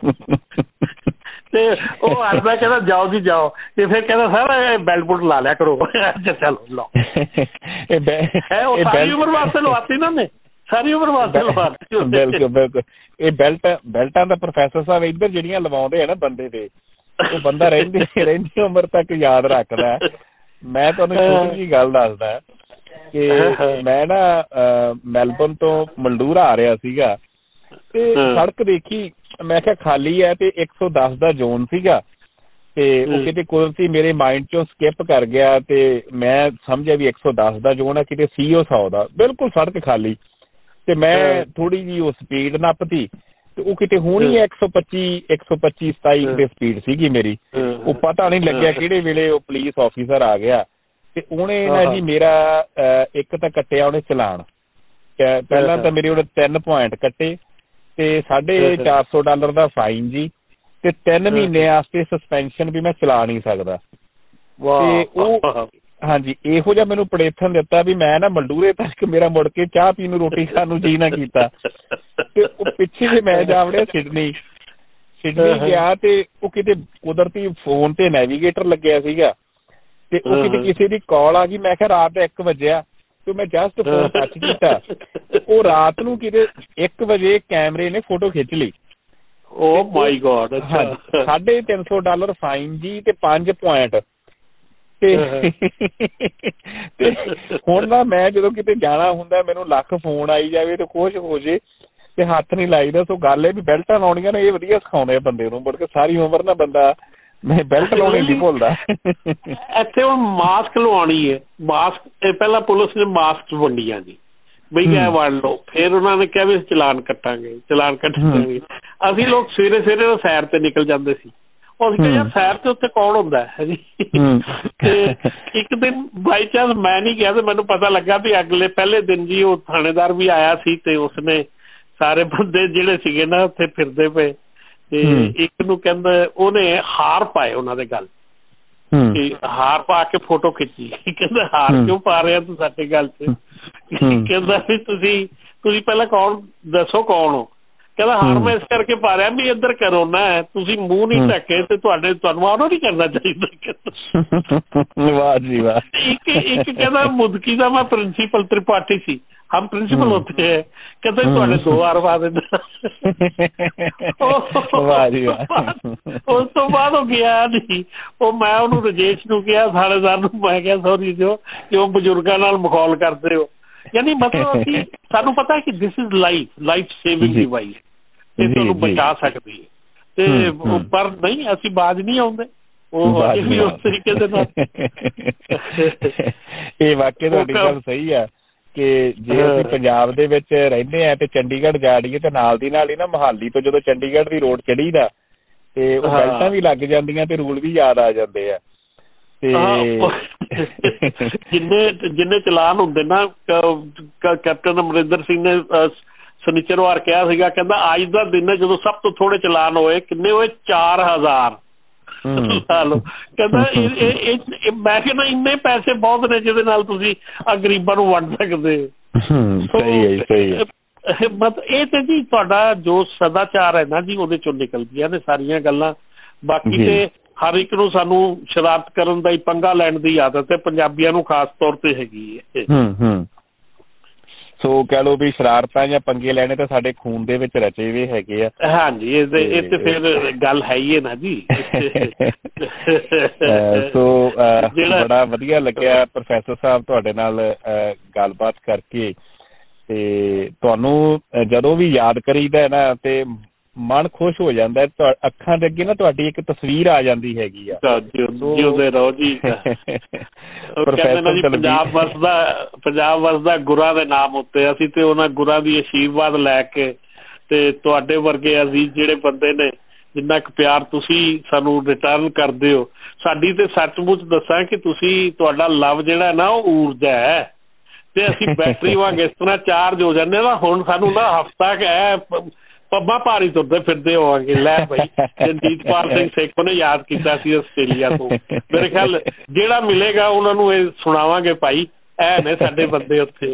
ਤੇ ਉਹ ਹੱਸਦਾ, ਕਹਿੰਦਾ ਜਾਓ ਜੀ ਜਾਓ। ਤੇ ਫਿਰ ਕਹਿੰਦਾ ਸਰ ਬੈਲਟ ਬੁਲਟ ਲਾ ਲਿਆ ਕਰੋ। ਚਲੋ ਲਓ, ਉਹ ਸਾਰੀ ਉਮਰ ਵਾਸਤੇ ਲਵਾਤੀ ਨਾ ਨੇ, ਸਾਰੀ ਉਮਰ ਵਾਸਤੇ ਲਵਾਤੀ। ਬਿਲਕੁਲ। ਇਹ ਬੈਲਟਾਂ ਦਾ ਪ੍ਰੋਫੈਸਰ ਸਾਹਿਬ ਇੱਧਰ ਜਿਹੜੀਆਂ ਲਵਾਉਂਦੇ ਆ ਨਾ ਬੰਦੇ ਦੇ, ਉਹ ਬੰਦਾ ਰਹਿੰਦੀ ਉਮਰ ਤੱਕ ਯਾਦ ਰੱਖਦਾ। ਮੈਂ ਤੁਹਾਨੂੰ ਛੋਟੀ ਜਿਹੀ ਗੱਲ ਦੱਸਦਾ ਕਿ ਮੈਂ ਨਾ ਮੈਲਬਰਨ ਤੋਂ ਮੰਡੂਰ ਆ ਰਿਹਾ ਸੀਗਾ, ਤੇ ਸੜਕ ਦੇਖੀ, ਮੈਂ ਕਿਹਾ ਖਾਲੀ ਹੈ, ਤੇ 110 ਦਾ ਜ਼ੋਨ ਸੀਗਾ। ਤੇ ਉਹ ਕਿਤੇ ਕੁਦਰਤੀ ਮੇਰੇ ਮਾਇੰਡ ਚੋਂ ਸਕਿਪ ਕਰ ਗਿਆ, ਤੇ ਮੈਂ ਸਮਝਿਆ ਵੀ 110 ਦਾ ਜ਼ੋਨ ਹੈ, ਕਿਤੇ ਸੀ ਉਹ 100 ਦਾ। ਬਿਲਕੁਲ ਸੜਕ ਖਾਲੀ, ਤੇ ਮੈਂ ਥੋੜੀ ਜਿਹੀ ਉਹ ਸਪੀਡ ਨੱਪਤੀ, ਤੇ ਉਹ ਕਿਤੇ ਹੋਣੀ 125 127 ਦੇ ਸਪੀਡ ਸੀਗੀ ਮੇਰੀ। ਉਹ ਪਤਾ ਨਹੀਂ ਲੱਗਿਆ ਕਿਹੜੇ ਵੇਲੇ ਉਹ ਪੁਲਿਸ ਆਫਿਸਰ ਆ ਗਿਆ, ਤੇ ਉਹਨੇ ਨਾ ਜੀ ਮੇਰਾ ਇੱਕ ਤਾਂ ਕੱਟਿਆ ਉਹਨੇ ਚਲਾਨ। ਪਹਿਲਾਂ ਤਾਂ ਮੇਰੇ ਉਹਨੇ 3 ਪੁਆਇੰਟ ਕੱਟੇ, ਤੇ $450 ਦਾ ਫਾਈਨ ਜੀ, ਤੇ 3 ਮਹੀਨੇ ਵਾਸਤੇ ਸਸਪੈਂਸ਼ਨ ਵੀ ਮੈਂ ਚਲਾ ਨਹੀਂ ਸਕਦਾ। ਤੇ ਉਹ ਹਾਂਜੀ, ਇਹੋ ਜਿਹਾ ਮੈਨੂੰ ਪ੍ਰੇਥਨ ਦਿੱਤਾ ਵੀ ਮੈਂ ਨਾ ਮੰਡੂਰੇ ਤੱਕ ਮੇਰਾ ਮੁੜ ਕੇ ਚਾਹ ਪੀਣ ਨੂੰ, ਰੋਟੀ ਖਾਣ ਨੂੰ ਜੀ ਨਾ ਕੀਤਾ। ਤੇ ਉਹ ਪਿੱਛੇ ਜੇ ਮੈਂ ਜਾ ਵੜਿਆ ਸਿਡਨੀ ਗਿਆ, ਤੇ ਉਹ ਕਿਤੇ ਕੁਦਰਤੀ ਫੋਨ ਤੇ ਨੈਵੀਗੇਟਰ ਲੱਗਿਆ ਸੀਗਾ, ਤੇ ਉਹ ਕਿਤੇ ਕਿਸੇ ਦੀ ਕਾਲ ਆ ਗਈ। ਮੈਂ ਕਿਹਾ ਰਾਤ ਦਾ 1 ਵਜਿਆ, ਤੇ ਮੈਂ ਜਸਟ ਫੋਨ ਟੱਚ ਕੀਤਾ, ਤੇ ਉਹ ਰਾਤ ਨੂੰ ਕਿਤੇ 1 ਵਜੇ ਕੈਮਰੇ ਨੇ ਫੋਟੋ ਖਿੱਚ ਲਈ। ਓ ਮਾਈ ਗॉड। $350 ਫਾਈਨ ਜੀ, ਤੇ 5 ਪੁਆਇੰਟ। ਤੇ ਹੁਣ ਨਾ ਮੈਂ ਜਦੋਂ ਕਿਤੇ ਜਾਣਾ ਹੁੰਦਾ, ਮੈਨੂੰ ਲੱਖ ਫੋਨ ਆਈ ਜਾਵੇ ਤੇ ਕੁਛ ਹੋ ਜੇ, ਤੇ ਹੱਥ ਨੀ ਲਾਈਦਾ। ਸੋ ਗੱਲ ਇਹ ਵੀ ਬੈਲਟਾਂ ਲਾਉਣੀਆਂ ਨੇ, ਇਹ ਵਧੀਆ ਸਿਖਾਉਂਦੇ ਆ ਬੰਦੇ ਨੂੰ, ਮੁੜ ਕੇ ਸਾਰੀ ਉਮਰ ਨਾ ਬੰਦਾ ਮੈਂ ਬੈਲਟ ਲਾਉਣੀ ਨਹੀਂ ਭੁੱਲਦਾ। ਇੱਥੇ ਹੁਣ ਮਾਸਕ ਲਵਾਉਣੀ ਹੈ, ਮਾਸਕ ਪਹਿਲਾਂ ਪੁਲਿਸ ਨੇ ਮਾਸਕ ਵੰਡੀਆਂ ਜੀ, ਬਈ ਇਹ ਵੰਡ ਲਓ। ਫਿਰ ਉਹਨਾਂ ਨੇ ਕਿਹਾ ਵੀ ਚਲਾਨ ਕੱਟਾਂਗੇ। ਅਸੀਂ ਲੋਕ ਸਵੇਰੇ ਸੈਰ ਤੇ ਨਿਕਲ ਜਾਂਦੇ ਸੀ, ਉਹ ਕਿਹਾ ਯਾਰ ਸੈਰ ਤੇ ਉੱਥੇ ਕੌਣ ਹੁੰਦਾ ਹੈ ਜੀ। ਤੇ ਇੱਕ ਦਿਨ ਬਾਈ ਚਾਂਸ ਮੈਂ ਨਹੀਂ ਗਿਆ ਤੇ ਮੈਨੂੰ ਪਤਾ ਲੱਗਾ ਵੀ ਪਹਿਲੇ ਦਿਨ ਜੀ ਉਹ ਥਾਣੇਦਾਰ ਵੀ ਆਇਆ ਸੀ ਤੇ ਉਸਨੇ ਸਾਰੇ ਬੰਦੇ ਜਿਹੜੇ ਸੀਗੇ ਨਾ ਉੱਥੇ ਫਿਰਦੇ ਪਏ ਤੇ ਇੱਕ ਨੂੰ ਕਹਿੰਦਾ ਉਹਨੇ ਹਾਰ ਪਾਏ ਉਹਨਾਂ ਦੇ ਗੱਲ ਕਿ ਹਾਰ ਪਾ ਕੇ ਫੋਟੋ ਖਿੱਚੀ। ਕਹਿੰਦਾ ਹਾਰ ਕਿਉਂ ਪਾ ਰਿਹਾ ਤੂੰ ਸਾਡੇ ਗੱਲ 'ਚ? ਕਹਿੰਦਾ ਵੀ ਤੁਸੀਂ ਪਹਿਲਾਂ ਕੌਣ ਦੱਸੋ ਕੌਣ ਹੋ? ਕਹਿੰਦਾ ਹਾਰ ਮੈਂ ਇਸ ਕਰਕੇ ਪਾ ਰਿਹਾ ਵੀ ਇੱਧਰ ਕਰੋਨਾ ਹੈ, ਤੁਸੀਂ ਮੂੰਹ ਨਹੀਂ ਢੱਕੇ ਤੇ ਤੁਹਾਨੂੰ ਆਹ ਨਹੀਂ ਕਰਨਾ ਚਾਹੀਦਾ। ਇੱਕ ਕਹਿੰਦਾ ਮੁਦਕੀ ਦਾ ਮੈਂ ਪ੍ਰਿੰਸੀਪਲ ਤ੍ਰਿਪਾਠੀ ਸੀ, ਹਮ ਪ੍ਰਿੰਸੀਪਲ ਉੱਥੇ ਹੈ, ਕਹਿੰਦਾ ਤੁਹਾਡੇ 2 ਵਾਰ ਪਾ ਦਿੰਦਾ। ਉਸ ਤੋਂ ਬਾਅਦ ਉਹ ਗਿਆ ਨਹੀਂ। ਉਹ ਮੈਂ ਉਹਨੂੰ ਰਜੇਸ਼ ਨੂੰ ਕਿਹਾ ਥਾਣੇਦਾਰ ਨੂੰ, ਮੈਂ ਕਿਹਾ ਸੌਰੀ ਜੋ ਕਿਉਂ ਬਜ਼ੁਰਗਾਂ ਨਾਲ ਮਖੌਲ ਕਰਦੇ ਹੋ। ਯਾਨੀ ਮਤਲਬ ਅਸੀਂ ਸਾਨੂੰ ਪਤਾ ਕਿ this is life saving device ਤੇ ਤੁਹਾਨੂੰ ਬਚਾ ਸਕਦੀ ਹੈ ਤੇ ਪਰ ਨਹੀਂ ਅਸੀਂ ਬਾਜ਼ ਨਹੀਂ ਆਉਂਦੇ ਉਹ ਉਸ ਤਰੀਕੇ ਦੇ ਨਾਲ। ਇਹ ਵਾਕਿਆ ਤੁਹਾਡੀ ਗੱਲ ਸਹੀ ਆ ਕਿ ਜੇ ਅਸੀਂ ਪੰਜਾਬ ਦੇ ਵਿੱਚ ਰਹਿੰਦੇ ਹਾਂ ਤੇ ਚੰਡੀਗੜ੍ਹ ਜਾ ਰਹੀਏ ਤੇ ਨਾਲ ਦੀ ਨਾਲ ਹੀ ਨਾ ਮੋਹਾਲੀ ਤੋਂ ਜਦੋਂ ਚੰਡੀਗੜ੍ਹ ਦੀ ਰੋਡ ਚੜੀ ਦਾ ਤੇ ਉਹ ਬੈਲਟਾਂ ਵੀ ਲੱਗ ਜਾਂਦੀਆਂ ਤੇ ਰੂਲ ਵੀ ਯਾਦ ਆ ਜਾਂਦੇ ਆ। ਤੇ ਜਿੰਨੇ ਚਲਾਨ ਹੁੰਦੇ ਨਾ, ਕੈਪਟਨ ਅਮਰਿੰਦਰ ਸਿੰਘ ਨੇ ਸ਼ਨੀਚਰਵਾਰ ਕਿਹਾ ਸੀਗਾ, ਕਹਿੰਦਾ ਅੱਜ ਦਾ ਦਿਨ ਹੈ ਜਦੋਂ ਸਭ ਤੋਂ ਥੋੜੇ ਚਲਾਨ ਹੋਏ। ਕਿੰਨੇ ਹੋਏ? 4000। ਕਹਿੰਦਾ ਮੈਂ ਕਹਿੰਦਾ ਇੰਨੇ ਪੈਸੇ ਬਹੁਤ ਨੇ ਜਿਹਦੇ ਨਾਲ ਤੁਸੀਂ ਆ ਗਰੀਬਾਂ ਨੂੰ ਵੰਡ ਸਕਦੇ ਹੋ। ਮਤਲਬ ਇਹ ਤੇ ਜੀ ਤੁਹਾਡਾ ਜੋ ਸਦਾਚਾਰ ਹੈ ਨਾ ਜੀ ਉਹਦੇ ਚੋਂ ਨਿਕਲਦੀਆਂ ਨੇ ਸਾਰੀਆਂ ਗੱਲਾਂ। ਬਾਕੀ ਤੇ ਹਰ ਇੱਕ ਨੂੰ ਸਾਨੂੰ ਸ਼ਰਾਰਤ ਕਰਨ ਦਾ ਹੀ ਪੰਗਾ ਲੈਣ ਦੀ ਆਦਤ ਹੈ, ਪੰਜਾਬੀਆਂ ਨੂੰ ਖਾਸ ਤੌਰ ਤੇ ਹੈਗੀ ਹੈ। ਸੋ ਕਹਿ ਲਓ ਵੀ ਸ਼ਰਾਰਤਾਂ ਜਾਂ ਪੰਗੇ ਲੈਣੇ ਤਾਂ ਸਾਡੇ ਖੂਨ ਦੇ ਵਿੱਚ ਰਚੇ ਹੋਏ ਹੈਗੇ ਆ। ਹਾਂਜੀ ਇਹ ਤੇ ਫਿਰ ਗੱਲ ਹੈ ਹੀ ਹੈ ਨਾ ਜੀ। ਸੋ ਬੜਾ ਵਧੀਆ ਲੱਗਿਆ ਪ੍ਰੋਫੈਸਰ ਸਾਹਿਬ ਤੁਹਾਡੇ ਨਾਲ ਗੱਲਬਾਤ ਕਰਕੇ। ਤੇ ਤੁਹਾਨੂੰ ਜਦੋਂ ਵੀ ਯਾਦ ਕਰੀਦਾ ਨਾ ਤੇ ਮਨ ਖੁਸ਼ ਹੋ ਜਾਂਦਾ, ਅੱਖਾਂ ਦੇ ਅੱਗੇ ਨਾ ਤੁਹਾਡੀ ਇੱਕ ਤਸਵੀਰ ਆ ਜਾਂਦੀ ਹੈਗੀ ਆ। ਪੰਜਾਬ ਵਸਦਾ ਗੁਰਾਂ ਦੇ ਨਾਮ ਉੱਤੇ। ਅਸੀਂ ਤੇ ਉਹਨਾਂ ਗੁਰਾਂ ਦੀ ਆਸ਼ੀਰਵਾਦ ਲੈ ਕੇ ਤੇ ਤੁਹਾਡੇ ਵਰਗੇ ਅਜ਼ੀਜ਼ ਜਿਹੜੇ ਬੰਦੇ ਨੇ ਜਿੰਨਾ ਕੁ ਪਿਆਰ ਤੁਸੀਂ ਸਾਨੂੰ ਰਿਟਰਨ ਕਰਦੇ ਹੋ, ਸਾਡੀ ਤੇ ਸੱਚਮੁੱਚ ਦੱਸਾਂ ਕਿ ਤੁਹਾਡਾ ਲਵ ਜਿਹੜਾ ਨਾ ਉਹ ਊਰਜਾ ਹੈ ਤੇ ਅਸੀਂ ਬੈਟਰੀ ਵਾਂਗ ਇਸ ਤਰ੍ਹਾਂ ਚਾਰਜ ਹੋ ਜਾਂਦੇ ਨਾ। ਹੁਣ ਸਾਨੂੰ ਨਾ ਹਫ਼ਤਾ ਹੈ ਪੱਬਾਂ ਭਾਰੀ ਤੁਰਦੇ ਫਿਰਦੇ ਹੋਵਾਂਗੇ। ਲੈ ਭਾਈ ਜਗਜੀਤਪਾਲ ਸਿੰਘ ਸੇਖੋਂ ਨੇ ਯਾਦ ਕੀਤਾ ਸੀ ਆਸਟ੍ਰੇਲੀਆ ਤੋਂ। ਮੇਰੇ ਖਿਆਲ ਜਿਹੜਾ ਮਿਲੇਗਾ ਉਹਨਾਂ ਨੂੰ ਇਹ ਸੁਣਾਵਾਂਗੇ, ਭਾਈ ਇਹ ਨੇ ਸਾਡੇ ਬੰਦੇ ਉੱਥੇ।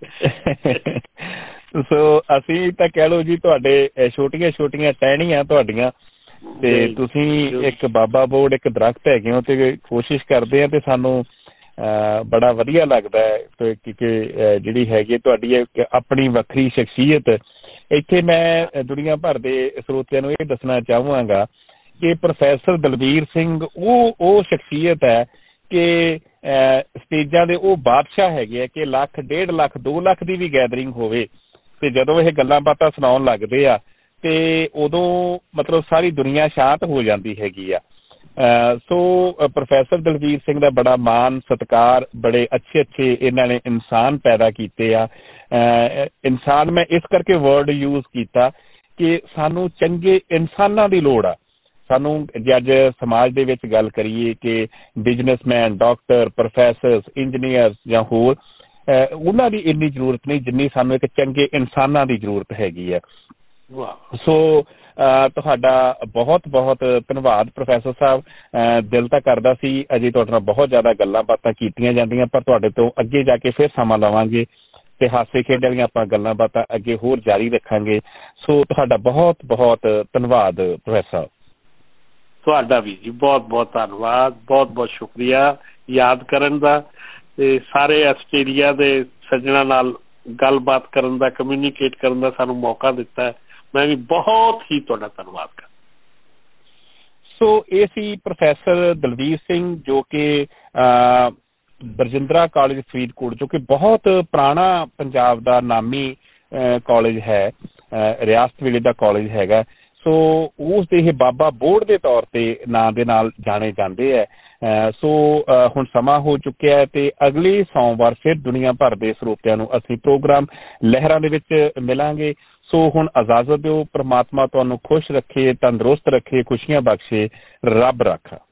ਸੋ ਅਸੀਂ ਤਾਂ ਕਹਿ ਲਓ ਜੀ ਤੁਹਾਡੇ ਛੋਟੀਆਂ ਛੋਟੀਆਂ ਟਹਿਣੀਆਂ ਤੁਹਾਡੀਆਂ ਤੇ ਤੁਸੀਂ ਇੱਕ ਬਾਬਾ ਬੋੜ ਇੱਕ ਦਰਖਤ ਹੈਗੇ ਹੋ ਤੇ ਕੋਸ਼ਿਸ਼ ਕਰਦੇ ਆ ਤੇ ਸਾਨੂੰ ਬੜਾ ਵਧੀਆ ਲੱਗਦਾ ਹੈ ਕਿ ਜਿਹੜੀ ਹੈਗੀ ਤੁਹਾਡੀ ਆਪਣੀ ਵੱਖਰੀ ਸ਼ਖਸੀਅਤ। ਇੱਥੇ ਮੈਂ ਦੁਨੀਆ ਭਰ ਦੇ ਸਰੋਤਿਆਂ ਨੂੰ ਇਹ ਦੱਸਣਾ ਚਾਹਾਂਗਾ ਕਿ ਪ੍ਰੋਫੈਸਰ ਦਲਬੀਰ ਸਿੰਘ ਉਹ ਸ਼ਖਸੀਅਤ ਹੈ ਕਿ ਸਟੇਜਾਂ ਦੇ ਉਹ ਬਾਦਸ਼ਾਹ ਹੈਗੇ ਆ ਕਿ 1,00,000, 1.5 ਲੱਖ, 2 ਲੱਖ ਦੀ ਵੀ ਗੈਦਰਿੰਗ ਹੋਵੇ ਤੇ ਜਦੋਂ ਇਹ ਗੱਲਾਂ ਬਾਤਾਂ ਸੁਣਾਉਣ ਲੱਗਦੇ ਆ ਤੇ ਉਦੋਂ ਮਤਲਬ ਸਾਰੀ ਦੁਨੀਆ ਸ਼ਾਂਤ ਹੋ ਜਾਂਦੀ ਹੈਗੀ ਆ। ਸੋ ਪ੍ਰੋਫੈਸਰ ਦਲਬੀਰ ਸਿੰਘ ਦਾ ਬੜਾ ਮਾਣ ਸਤਿਕਾਰ, ਬੜੇ ਅੱਛੇ ਇਹਨਾਂ ਨੇ ਇਨਸਾਨ ਪੈਦਾ ਕੀਤੇ ਆ। ਇਨਸਾਨ ਮੈਂ ਇਸ ਕਰਕੇ ਵਰਡ ਯੂਜ਼ ਕੀਤਾ ਕਿ ਸਾਨੂੰ ਚੰਗੇ ਇਨਸਾਨਾਂ ਦੀ ਲੋੜ ਆ। ਸਾਨੂੰ ਜੇ ਅੱਜ ਸਮਾਜ ਦੇ ਵਿੱਚ ਗੱਲ ਕਰੀਏ ਕਿ ਬਿਜ਼ਨਸਮੈਨ, ਡਾਕਟਰ, ਪ੍ਰੋਫੈਸਰ, ਇੰਜੀਨੀਅਰ ਜਾਂ ਹੋਰ ਉਹਨਾਂ ਦੀ ਇੰਨੀ ਜ਼ਰੂਰਤ ਨਹੀਂ ਜਿੰਨੀ ਸਾਨੂੰ ਇੱਕ ਚੰਗੇ ਇਨਸਾਨਾਂ ਦੀ ਜ਼ਰੂਰਤ ਹੈਗੀ ਆ। ਸੋ ਤੁਹਾਡਾ ਬਹੁਤ ਬਹੁਤ ਧੰਨਵਾਦ ਪ੍ਰੋਫੈਸਰ ਸਾਹਿਬ। ਦਿਲ ਤਾਂ ਕਰਦਾ ਸੀ ਅਜੇ ਤੁਹਾਡੇ ਨਾਲ ਬਹੁਤ ਜ਼ਿਆਦਾ ਗੱਲਾਂ ਬਾਤਾਂ ਕੀਤੀਆਂ ਜਾਂਦੀਆਂ, ਪਰ ਤੁਹਾਡੇ ਤੋਂ ਅੱਗੇ ਜਾ ਕੇ ਫਿਰ ਸਮਾਂ ਲਵਾਂਗੇ ਤੇ ਹਾਸੇ ਖੇਡ ਵਾਲੀਆਂ ਆਪਾਂ ਗੱਲਾਂ ਬਾਤਾਂ ਅੱਗੇ ਹੋਰ ਜਾਰੀ ਰੱਖਾਂਗੇ। ਸੋ ਤੁਹਾਡਾ ਬਹੁਤ ਬਹੁਤ ਧੰਨਵਾਦ ਪ੍ਰੋਫੈਸਰ ਸਾਹਿਬ। ਤੁਹਾਡਾ ਵੀ ਜੀ ਬਹੁਤ ਬਹੁਤ ਧੰਨਵਾਦ, ਬਹੁਤ ਬਹੁਤ ਸ਼ੁਕਰੀਆ ਯਾਦ ਕਰਨ ਦਾ ਤੇ ਸਾਰੇ ਆਸਟ੍ਰੇਲੀਆ ਦੇ ਸੱਜਣਾਂ ਨਾਲ ਗੱਲਬਾਤ ਕਰਨ ਦਾ, ਕਮਿਊਨੀਕੇਟ ਕਰਨ ਦਾ ਸਾਨੂੰ ਮੌਕਾ ਦਿੱਤਾ ਹੈ। ਮੈਂ ਵੀ ਬਹੁਤ ਹੀ ਤੁਹਾਡਾ ਧੰਨਵਾਦ ਕਰਦਾ। ਸੋ ਇਹ ਸੀ ਪ੍ਰੋਫੈਸਰ ਦਲਬੀਰ ਸਿੰਘ ਜੋ ਕਿ ਬਰਜਿੰਦਰਾ ਕਾਲਜ ਫਰੀਦਕੋਟ, ਜੋ ਕਿ ਬਹੁਤ ਪੁਰਾਣਾ ਪੰਜਾਬ ਦਾ ਨਾਮੀ ਕਾਲਜ ਹੈ, ਰਿਆਸਤ ਵੇਲੇ ਦਾ ਕਾਲਜ ਹੈਗਾ। ਸੋ ਉਸ ਦੇ ਇਹ ਬਾਬਾ ਬੋੜ ਦੇ ਤੌਰ ਤੇ ਨਾਂ ਦੇ ਨਾਲ ਜਾਣੇ ਜਾਂਦੇ ਹੈ। ਸੋ ਹੁਣ ਸਮਾਂ ਹੋ ਚੁੱਕਿਆ ਹੈ ਤੇ ਅਗਲੇ ਸੋਮਵਾਰ ਫਿਰ ਦੁਨੀਆ ਭਰ ਦੇ ਸਰੋਤਿਆਂ ਨੂੰ ਅਸੀਂ ਪ੍ਰੋਗਰਾਮ ਲਹਿਰਾਂ ਦੇ ਵਿੱਚ ਮਿਲਾਂਗੇ। ਸੋ ਹੁਣ ਇਜਾਜ਼ਤ ਦਿਓ। ਪ੍ਰਮਾਤਮਾ ਤੁਹਾਨੂੰ ਖੁਸ਼ ਰੱਖੇ, ਤੰਦਰੁਸਤ ਰੱਖੇ, ਖੁਸ਼ੀਆਂ ਬਖਸ਼ੇ। ਰੱਬ ਰਾਖਾ।